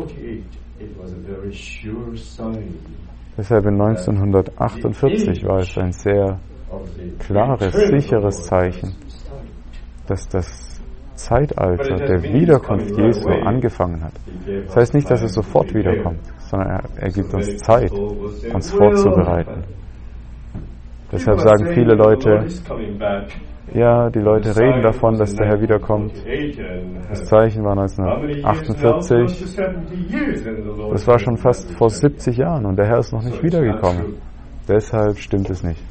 Deshalb in neunzehnhundertachtundvierzig war es ein sehr klares, sicheres Zeichen, dass das Zeitalter der Wiederkunft Jesu angefangen hat. Das heißt nicht, dass es sofort wiederkommt, sondern er, er gibt uns Zeit, uns vorzubereiten. Deshalb sagen viele Leute, ja, die Leute reden davon, dass der Herr wiederkommt. Das Zeichen war neunzehnhundertachtundvierzig. Das war schon fast vor siebzig Jahren und der Herr ist noch nicht wiedergekommen. Deshalb stimmt es nicht.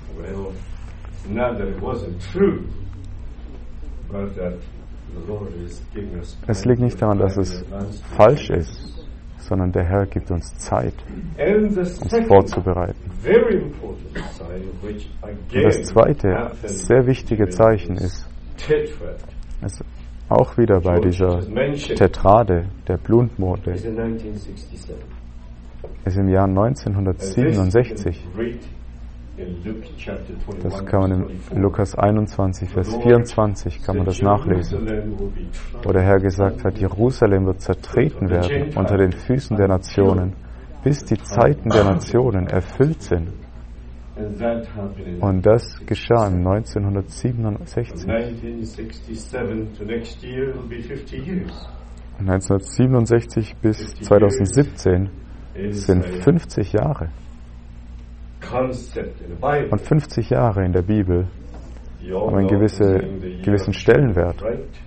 Es liegt nicht daran, dass es falsch ist, sondern der Herr gibt uns Zeit, uns vorzubereiten. Und das zweite, sehr wichtige Zeichen ist, ist auch wieder bei dieser Tetrade, der Blutmode, ist im Jahr neunzehnhundertsiebenundsechzig. Das kann man in Lukas einundzwanzig, Vers vierundzwanzig, kann man das nachlesen, wo der Herr gesagt hat, Jerusalem wird zertreten werden unter den Füßen der Nationen, bis die Zeiten der Nationen erfüllt sind. Und das geschah im neunzehnhundertsiebenundsechzig. neunzehnhundertsiebenundsechzig bis zweitausendsiebzehn sind fünfzig Jahre. Und fünfzig Jahre in der Bibel haben einen gewisse, gewissen Stellenwert.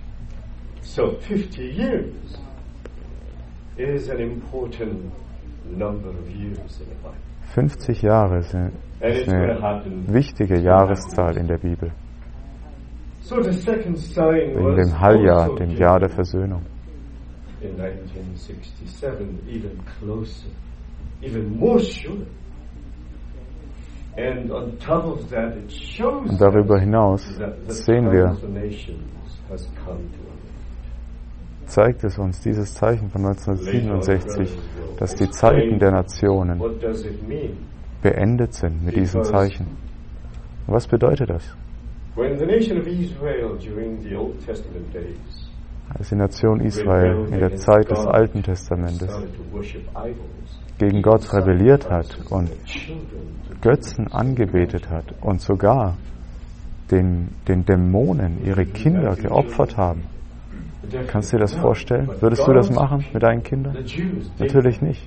fünfzig Jahre ist eine, ist eine wichtige Jahreszahl in der Bibel. Wegen dem Halljahr, dem Jahr der Versöhnung. And on top of that, it shows Und darüber hinaus that the sehen time wir, of the nations has come to an end. zeigt es uns, dieses Zeichen von neunzehnhundertsiebenundsechzig, dass die Zeiten der Nationen What does it mean? beendet sind mit diesem Zeichen. Und was bedeutet das? When the nation of Israel during the Old Testament days Als die Nation Israel in der Zeit des Alten Testamentes started to worship idols, gegen Gott rebelliert hat und Götzen angebetet hat und sogar den, den Dämonen ihre Kinder geopfert haben. Kannst du dir das vorstellen? Würdest du das machen mit deinen Kindern? the Jews did. Natürlich nicht.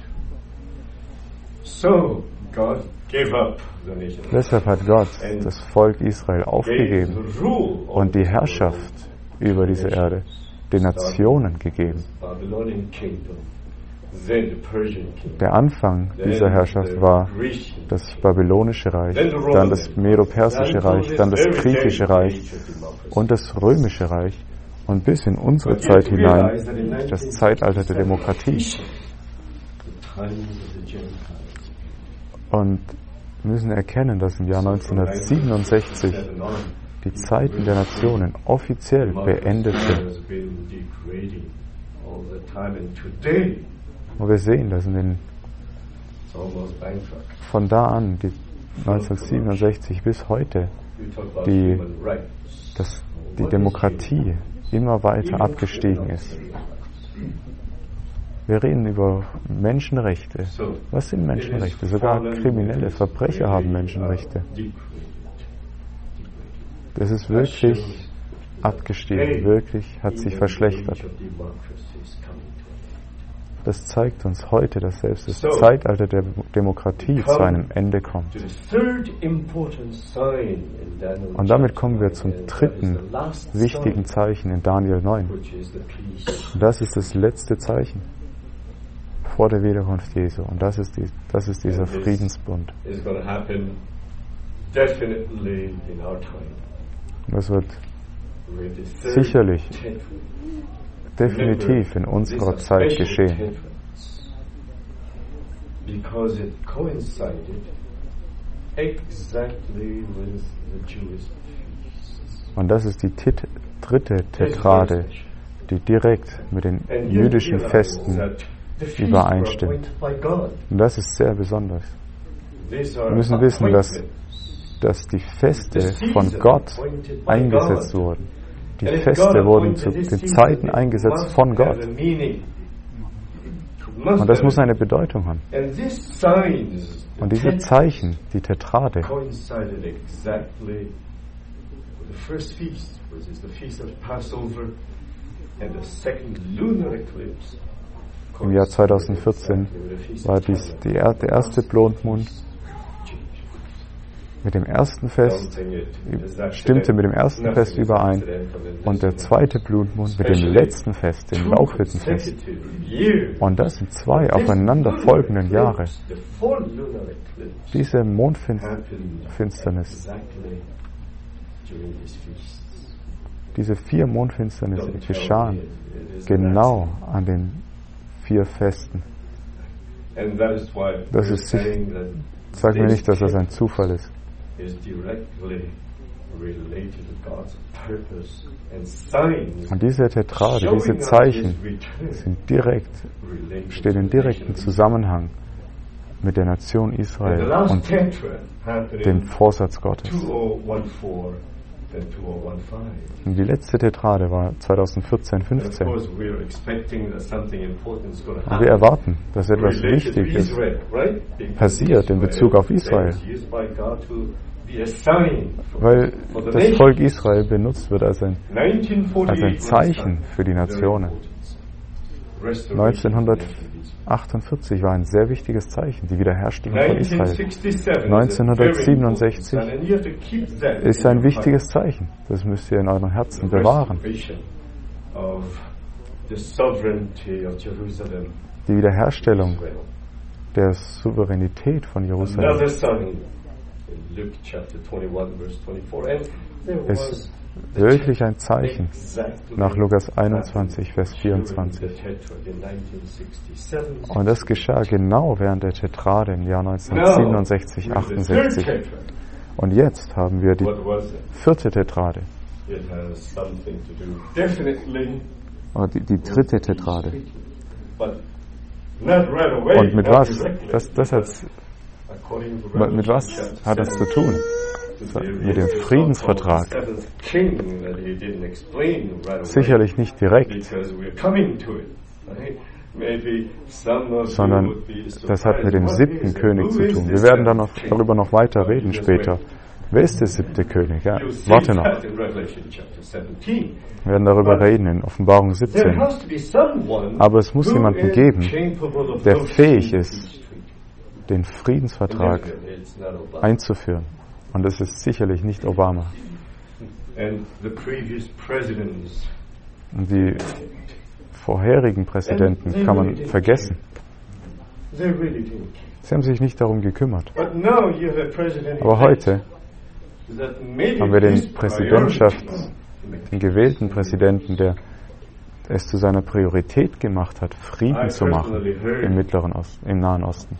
So God gave up the nation. Deshalb hat Gott das Volk Israel Gave aufgegeben the rule of und die the Herrschaft über diese Erde den Nationen gegeben. Babylonian kingdom, then the Persian kingdom, Der Anfang dieser Herrschaft war das babylonische Reich, dann das Medo-Persische Reich, dann das griechische Reich und das römische Reich und bis in unsere Zeit hinein das Zeitalter der Demokratie. Und wir müssen erkennen, dass im Jahr neunzehnhundertsiebenundsechzig die Zeiten der Nationen offiziell beendet sind. Und wir sehen, dass in den, von da an, die neunzehnhundertsiebenundsechzig bis heute, die, dass die Demokratie immer weiter abgestiegen ist. Wir reden über Menschenrechte. Was sind Menschenrechte? Sogar kriminelle Verbrecher haben Menschenrechte. Das ist wirklich abgestiegen, wirklich hat sich verschlechtert. Das zeigt uns heute, dass selbst das Zeitalter der Demokratie zu einem Ende kommt. Und damit kommen wir zum dritten wichtigen Zeichen in Daniel neun. Und das ist das letzte Zeichen vor der Wiederkunft Jesu. Und das ist, die, das ist dieser Friedensbund. Und das wird sicherlich, definitiv in unserer Zeit geschehen. Und das ist die tit- dritte Tetrade, die direkt mit den jüdischen Festen übereinstimmt. Und das ist sehr besonders. Wir müssen wissen, dass, dass die Feste von Gott eingesetzt wurden. Die Feste wurden zu den Zeiten eingesetzt von Gott. Und das muss eine Bedeutung haben. Und diese Zeichen, die Tetrade, im Jahr zweitausendvierzehn war dies die, der erste Blutmond mit dem ersten Fest, stimmte mit dem ersten Fest überein und der zweite Blutmond mit dem letzten Fest, dem Laubhüttenfest. Und das sind zwei aufeinanderfolgenden Jahre. Diese Mondfinsternis, diese vier Mondfinsternisse geschahen genau an den vier Festen. Das ist sicher, sag mir nicht, dass das ein Zufall ist. Und diese Tetrade, diese Zeichen sind direkt, stehen in direktem Zusammenhang mit der Nation Israel und dem Vorsatz Gottes. Und die letzte Tetrade war zweitausendvierzehn fünfzehn. Und wir erwarten, dass etwas Wichtiges passiert in Bezug auf Israel. Weil das Volk Israel benutzt wird als ein, als ein Zeichen für die Nationen. neunzehnhundertachtundvierzig war ein sehr wichtiges Zeichen, die Wiederherstellung von Israel. neunzehnhundertsiebenundsechzig ist ein wichtiges Zeichen. Das müsst ihr in euren Herzen bewahren. Die Wiederherstellung der Souveränität von Jerusalem. Luke chapter twenty-one, verse twenty-four. And there ist was wirklich ein Zeichen exactly nach Lukas einundzwanzig, Vers vierundzwanzig. the Tetrad in nineteen sixty-seven. Und das geschah genau während der Tetrade im Jahr neunzehnhundertsiebenundsechzig, With the third achtundsechzig. Tetrad, Und jetzt haben wir die what was it? vierte Tetrade, It has something to do definitely oder die, die dritte Tetrade. but not right away. Und mit not was? directly, Das, das hat, according to mit was Revelation hat das zu tun? chapter Mit dem Friedensvertrag. seventh king that he didn't explain right away. Sicherlich nicht direkt, Because we're coming to it. Right? Maybe some of you sondern would be das hat mit dem surprised. siebten What is König it? zu Who is tun. Wir this werden dann noch, seventh king? darüber noch weiter reden Just später. wait. Wer ist der siebte König? Ja, You see warte noch. that in Revelation chapter seventeen. Wir werden darüber reden in Offenbarung There siebzehn. has to be someone Aber es muss who jemanden is geben, capable of der fulfilling fähig the ist, peace treaty. den Friedensvertrag Definitely it's not Obama. einzuführen. Und es ist sicherlich nicht Obama. And the previous presidents, Und die vorherigen Präsidenten kann man vergessen. they really didn't. Sie haben sich nicht darum gekümmert. But now you have a president Aber heute that made haben wir it den his Präsidentschafts-, priority. den gewählten Präsidenten, der es zu seiner Priorität gemacht hat, Frieden zu machen im Mittleren Osten, im Nahen Osten.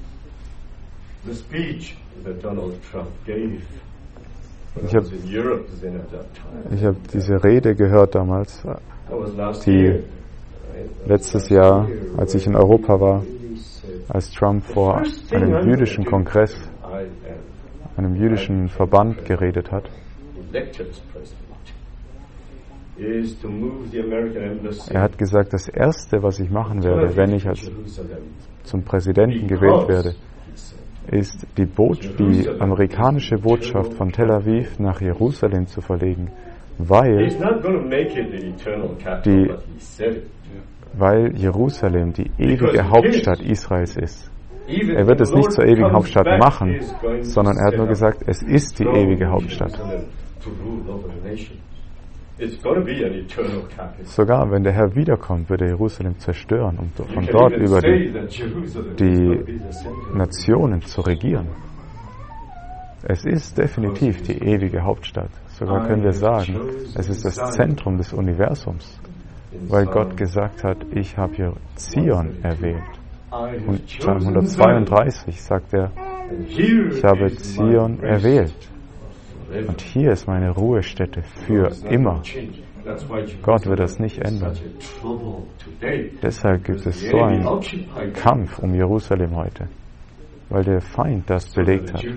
The speech that Donald Trump gave when Ich I hab- was in Europe then at that time. Ich habe diese Rede gehört damals, That was last die year. right? That was letztes last Jahr, year als ich where in Europa war, he really said, als Trump vor "The first thing einem I'm jüdischen gonna do, Kongress, I am einem jüdischen Verband geredet hat. elected as president, is to move the American embassy Er hat gesagt, das Erste, was ich machen to werde, wenn ich als Jerusalem, zum Präsidenten because, gewählt werde, he said, ist die, Boot, die amerikanische Botschaft von Tel Aviv nach Jerusalem zu verlegen, weil, he's not going to make it the eternal capital, Die- but he said it. weil Jerusalem die ewige Hauptstadt Israels ist. Even Er wird when es the nicht Lord zur ewigen comes Hauptstadt back, machen, he is going to sondern er hat nur set up gesagt, es ist die throne ewige in Hauptstadt. Jerusalem to rule over the nations. It's going to be an eternal capital. Sogar wenn der Herr wiederkommt, wird er Jerusalem zerstören, um You von can dort even über say die that Jerusalem die is going to be the center. Nationen zu regieren. Es ist definitiv die ewige Hauptstadt. Sogar können wir sagen, es ist das Zentrum des Universums, weil Gott gesagt hat, ich habe hier Zion erwählt. Und Psalm hundertzweiunddreißig sagt er, ich habe Zion erwählt. Und hier ist meine Ruhestätte für immer. Gott wird das nicht ändern. Deshalb gibt es so einen Kampf um Jerusalem heute, weil der Feind das belegt hat.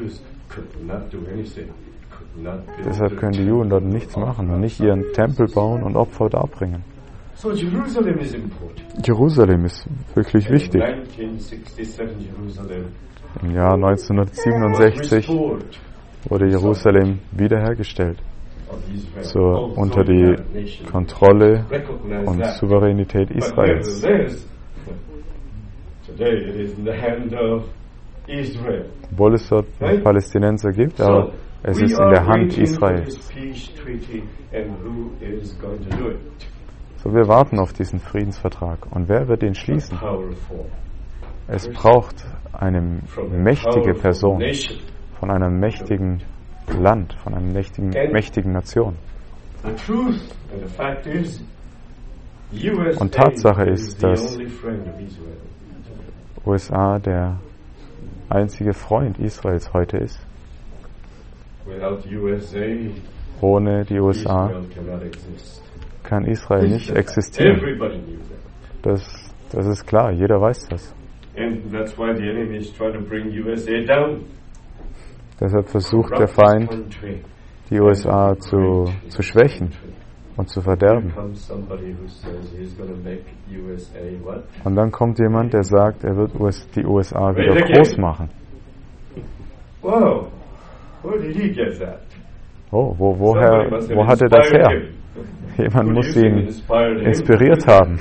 Deshalb können die Juden dort nichts machen und nicht ihren Tempel bauen und Opfer darbringen. So Jerusalem is important. Jerusalem ist wirklich In wichtig. nineteen sixty-seven Jerusalem Im Jahr was neunzehnhundertsiebenundsechzig restored wurde Jerusalem wiederhergestellt, of Israel. so Also unter die United Nations Kontrolle recognize und that. Souveränität But Israels. nevertheless, today it is in the hand of Israel. Obwohl es dort noch Palästinenser gibt, aber So, es we ist in are der Hand waiting for Israels. this peace treaty, and who is going to do it? So, wir warten auf diesen Friedensvertrag. Und wer wird ihn schließen? Powerful. Es braucht eine From a mächtige powerful Person nation. von einem mächtigen Land, von einer mächtigen, mächtigen Nation. The truth and the fact is, U S A Und Tatsache is ist, the dass only friend of Israel. U S A der einzige Freund Israels heute ist. Without U S A, Ohne die U S A Israel cannot exist. kann Israel nicht existieren. Everybody knew that. Das, das ist klar, jeder weiß das. And that's why the enemy is trying to bring U S A down. Deshalb versucht der Corrupt this Feind, country. die U S A zu, zu schwächen und zu Here verderben. comes somebody who says he's going to make U S A what? Und dann kommt jemand, der sagt, er wird U S die U S A wieder Great again. groß machen. Wow, where did he get that? Oh, wo, Somebody woher, must have wo hatte das inspired her? him. Jemand Who do muss you think ihn inspired him? inspiriert haben.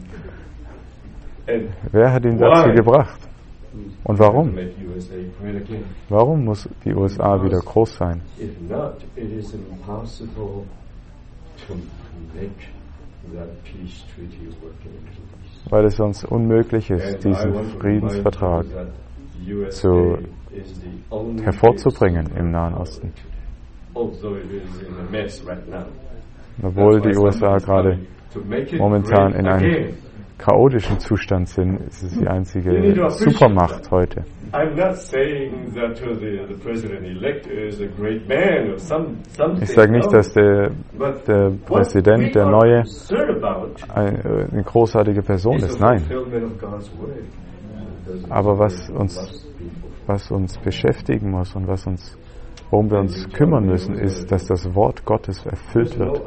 And Wer hat ihn Why? dazu gebracht? Und warum? make U S A great again. Warum muss die U S A wieder groß sein? If not, it is impossible to make that peace treaty work in peace. Weil es sonst unmöglich ist, And I diesen want to Friedensvertrag remind you that U S A zu is the only hervorzubringen im Nahen Osten. although it is in a mess right now. Obwohl die U S A gerade momentan in einem chaotischen Zustand sind, ist es die einzige Supermacht heute. Ich sage nicht, dass der, der Präsident, der Neue, eine, eine großartige Person ist. Nein. Aber was uns, was uns beschäftigen muss und was uns, worum wir uns kümmern müssen, ist, dass das Wort Gottes erfüllt wird.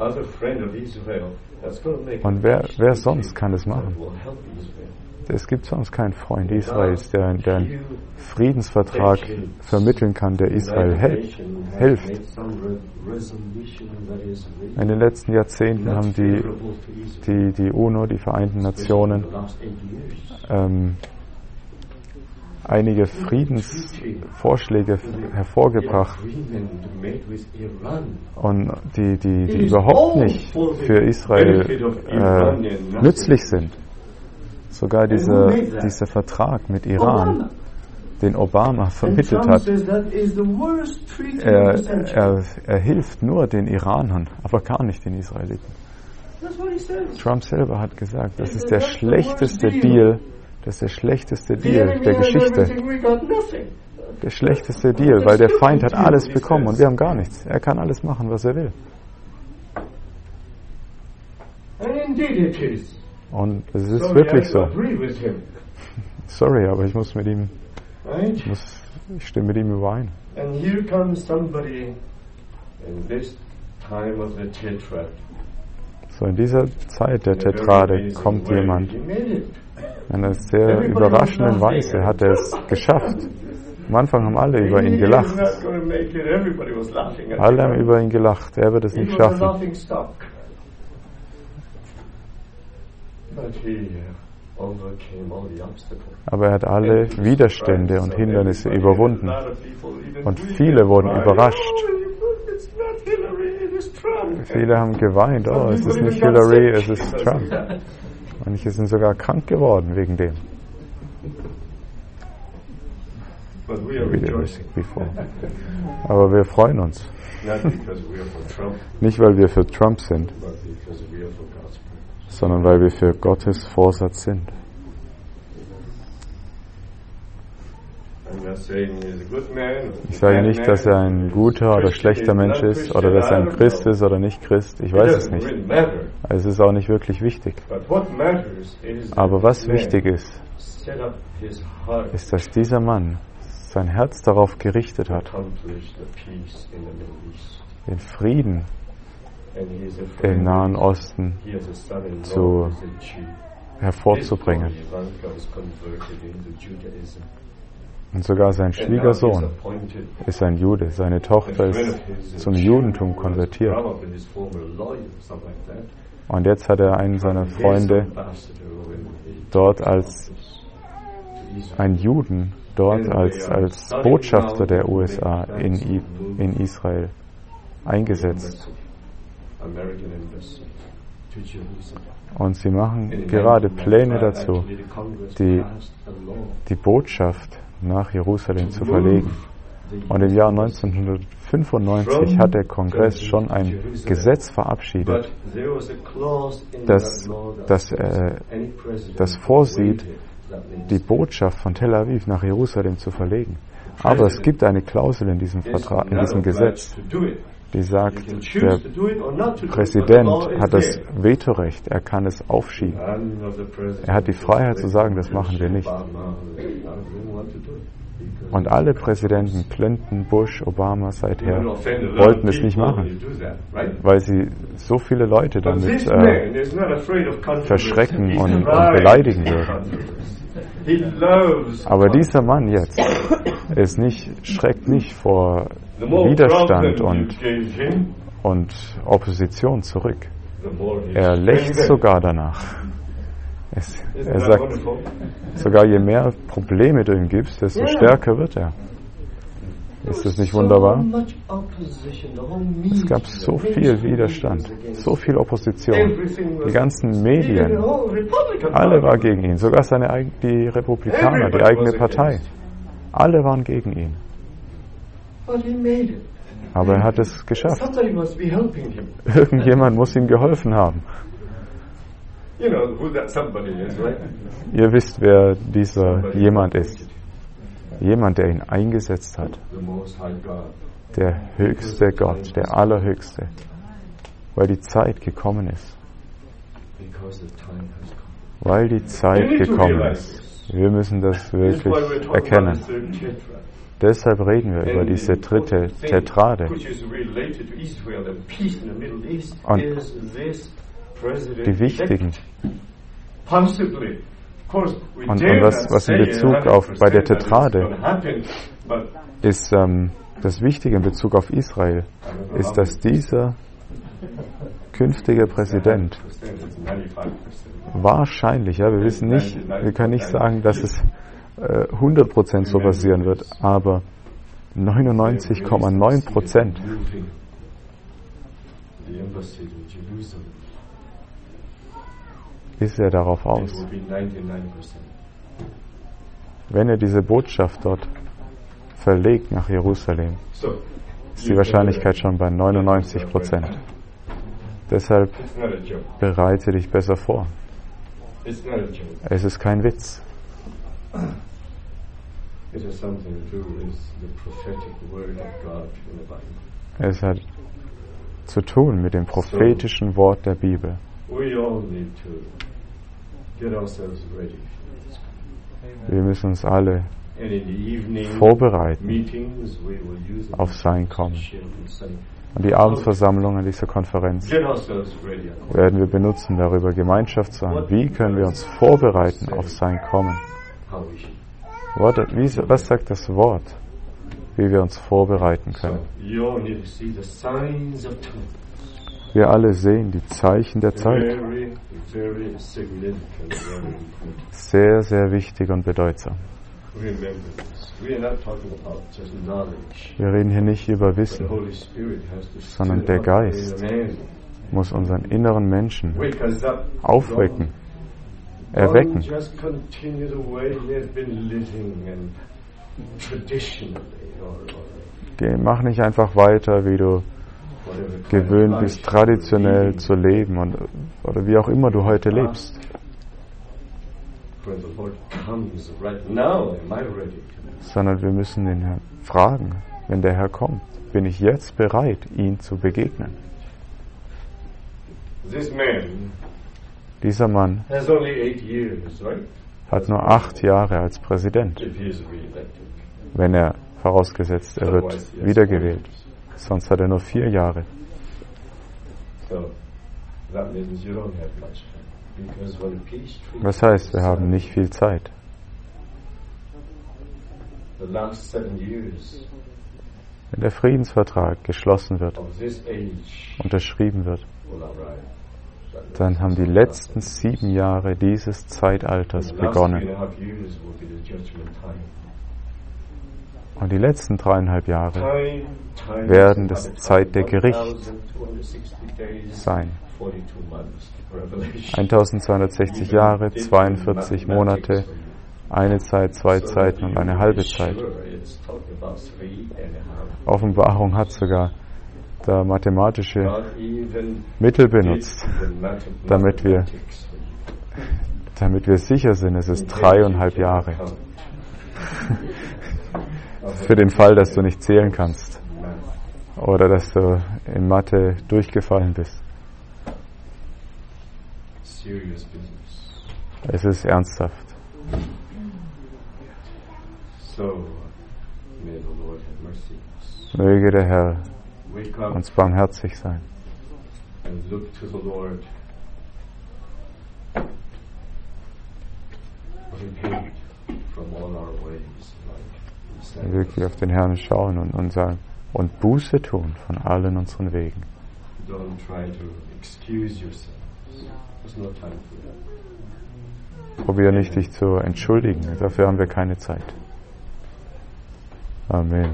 Und wer, wer sonst kann es machen? Es gibt sonst keinen Freund Israels, der, der einen Friedensvertrag vermitteln kann, der Israel hält, hilft. In den letzten Jahrzehnten haben die, die, die UNO, die Vereinten Nationen, ähm, einige Friedensvorschläge hervorgebracht und die, die, die überhaupt nicht für Israel äh, nützlich sind. Sogar dieser, dieser Vertrag mit Iran, den Obama vermittelt hat, er, er, er hilft nur den Iranern, aber gar nicht den Israeliten. Trump selber hat gesagt, das ist der schlechteste Deal, das ist der schlechteste Deal der Geschichte. Der schlechteste Deal, weil der Feind hat alles bekommen und wir haben gar nichts. Er kann alles machen, was er will. Und es ist wirklich so. Sorry, aber ich muss mit ihm, ich, muss, ich stimme mit ihm überein. So, in dieser Zeit der Tetrade kommt jemand. In einer sehr überraschenden Weise hat er es geschafft. Am Anfang haben alle über ihn gelacht. Alle haben über ihn gelacht. Er wird es nicht schaffen. Aber er hat alle Widerstände und Hindernisse überwunden. Und viele wurden überrascht. Viele haben geweint, oh, es ist nicht Hillary, es ist Trump. Manche sind sogar krank geworden wegen dem. Aber wir freuen uns. Nicht, weil wir für Trump sind, sondern weil wir für Gottes Vorsatz sind. Ich sage nicht, dass er ein guter oder schlechter Mensch ist oder dass er ein Christ ist oder nicht Christ. Ich weiß es nicht. Es ist auch nicht wirklich wichtig. Aber was wichtig ist, ist, dass dieser Mann sein Herz darauf gerichtet hat, den Frieden im Nahen Osten zu, hervorzubringen. Und sogar sein Schwiegersohn ist ein Jude. Seine Tochter ist zum Judentum konvertiert. Und jetzt hat er einen seiner Freunde dort als ein Juden, dort als, als Botschafter der U S A in, in Israel eingesetzt. Und sie machen gerade Pläne dazu, die, die Botschaft nach Jerusalem zu verlegen. Und im Jahr neunzehnhundertfünfundneunzig hat der Kongress schon ein Gesetz verabschiedet, das, das, äh, das vorsieht, die Botschaft von Tel Aviv nach Jerusalem zu verlegen. Aber es gibt eine Klausel in diesem Vertrag, in diesem Gesetz, die sagt, der Präsident hat das Vetorecht, er kann es aufschieben. Er hat die Freiheit zu sagen, das machen wir nicht. Und alle Präsidenten, Clinton, Bush, Obama seither, wollten es nicht machen, weil sie so viele Leute damit äh, verschrecken und, und beleidigen würden. Aber dieser Mann jetzt ist nicht, schreckt nicht vor Widerstand und, und Opposition zurück. Er lechzt sogar danach. Es, er sagt, sogar je mehr Probleme du ihm gibst, desto stärker wird er. Ist das nicht wunderbar? Es gab so viel Widerstand, so viel Opposition. Die ganzen Medien, alle waren gegen ihn, sogar seine, die Republikaner, die eigene Partei. Alle waren gegen ihn. But he made it. Aber er hat es geschafft. Somebody must be helping him. Irgendjemand muss ihm geholfen haben. You know who that somebody is, right? Ihr wisst, wer dieser jemand ist. Jemand, der ihn eingesetzt hat. The Most High God. Der höchste Gott, der Allerhöchste. Weil die Zeit gekommen ist. Because the time has come. Weil die Zeit gekommen ist. Wir müssen das wirklich erkennen. Deshalb reden wir über diese dritte Tetrade. Und die wichtigen. Und, und was, was in Bezug auf bei der Tetrade ist, ähm, das Wichtige in Bezug auf Israel, ist, dass dieser künftige Präsident wahrscheinlich, ja, wir wissen nicht, wir können nicht sagen, dass es äh, hundert Prozent so passieren wird, aber neunundneunzig Komma neun Prozent ist er darauf aus. Wenn er diese Botschaft dort verlegt nach Jerusalem, ist die Wahrscheinlichkeit schon bei neunundneunzig Prozent. Deshalb bereite dich besser vor. Es ist kein Witz. Es hat zu tun mit dem prophetischen Wort der Bibel. Wir müssen uns alle vorbereiten auf sein Kommen. Und die Abendsversammlung an dieser Konferenz werden wir benutzen, darüber Gemeinschaft zu haben. Wie können wir uns vorbereiten auf sein Kommen? Was sagt das Wort, wie wir uns vorbereiten können? Wir alle sehen die Zeichen der Zeit. Sehr, sehr wichtig und bedeutsam. Wir reden hier nicht über Wissen, sondern der Geist muss unseren inneren Menschen aufwecken, erwecken. Geh, mach nicht einfach weiter, wie du gewöhnt bist, traditionell zu leben und, oder wie auch immer du heute lebst. Sondern wir müssen den Herrn fragen, wenn der Herr kommt, bin ich jetzt bereit, ihm zu begegnen? Dieser Mann hat nur acht Jahre als Präsident, wenn er vorausgesetzt, er wird wiedergewählt. Sonst hat er nur vier Jahre. Was heißt, wir haben nicht viel Zeit? Wenn der Friedensvertrag geschlossen wird, unterschrieben wird, dann haben die letzten sieben Jahre dieses Zeitalters begonnen. Und die letzten dreieinhalb Jahre werden das Zeit der Gericht sein. eintausendzweihundertsechzig Jahre, zweiundvierzig Monate, eine Zeit, zwei Zeiten und eine halbe Zeit. Offenbarung hat sogar da mathematische Mittel benutzt, damit wir, damit wir sicher sind, es ist dreieinhalb Jahre. Für den Fall, dass du nicht zählen kannst oder dass du in Mathe durchgefallen bist. Es ist ernsthaft. Möge der Herr uns barmherzig sein. Wirklich auf den Herrn schauen und, und sagen und Buße tun von allen unseren Wegen. Probier nicht, dich zu entschuldigen. Dafür haben wir keine Zeit. Amen.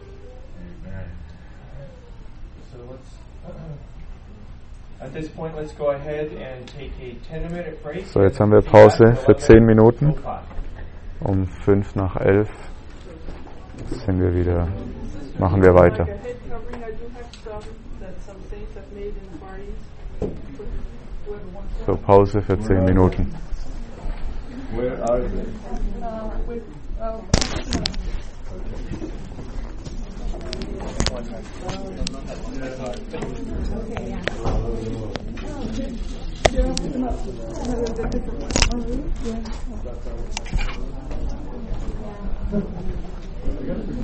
So, jetzt haben wir Pause für zehn Minuten. Um fünf nach elf sind wir wieder, machen wir weiter. So, Pause für zehn Minuten. Where are they? Okay, yeah.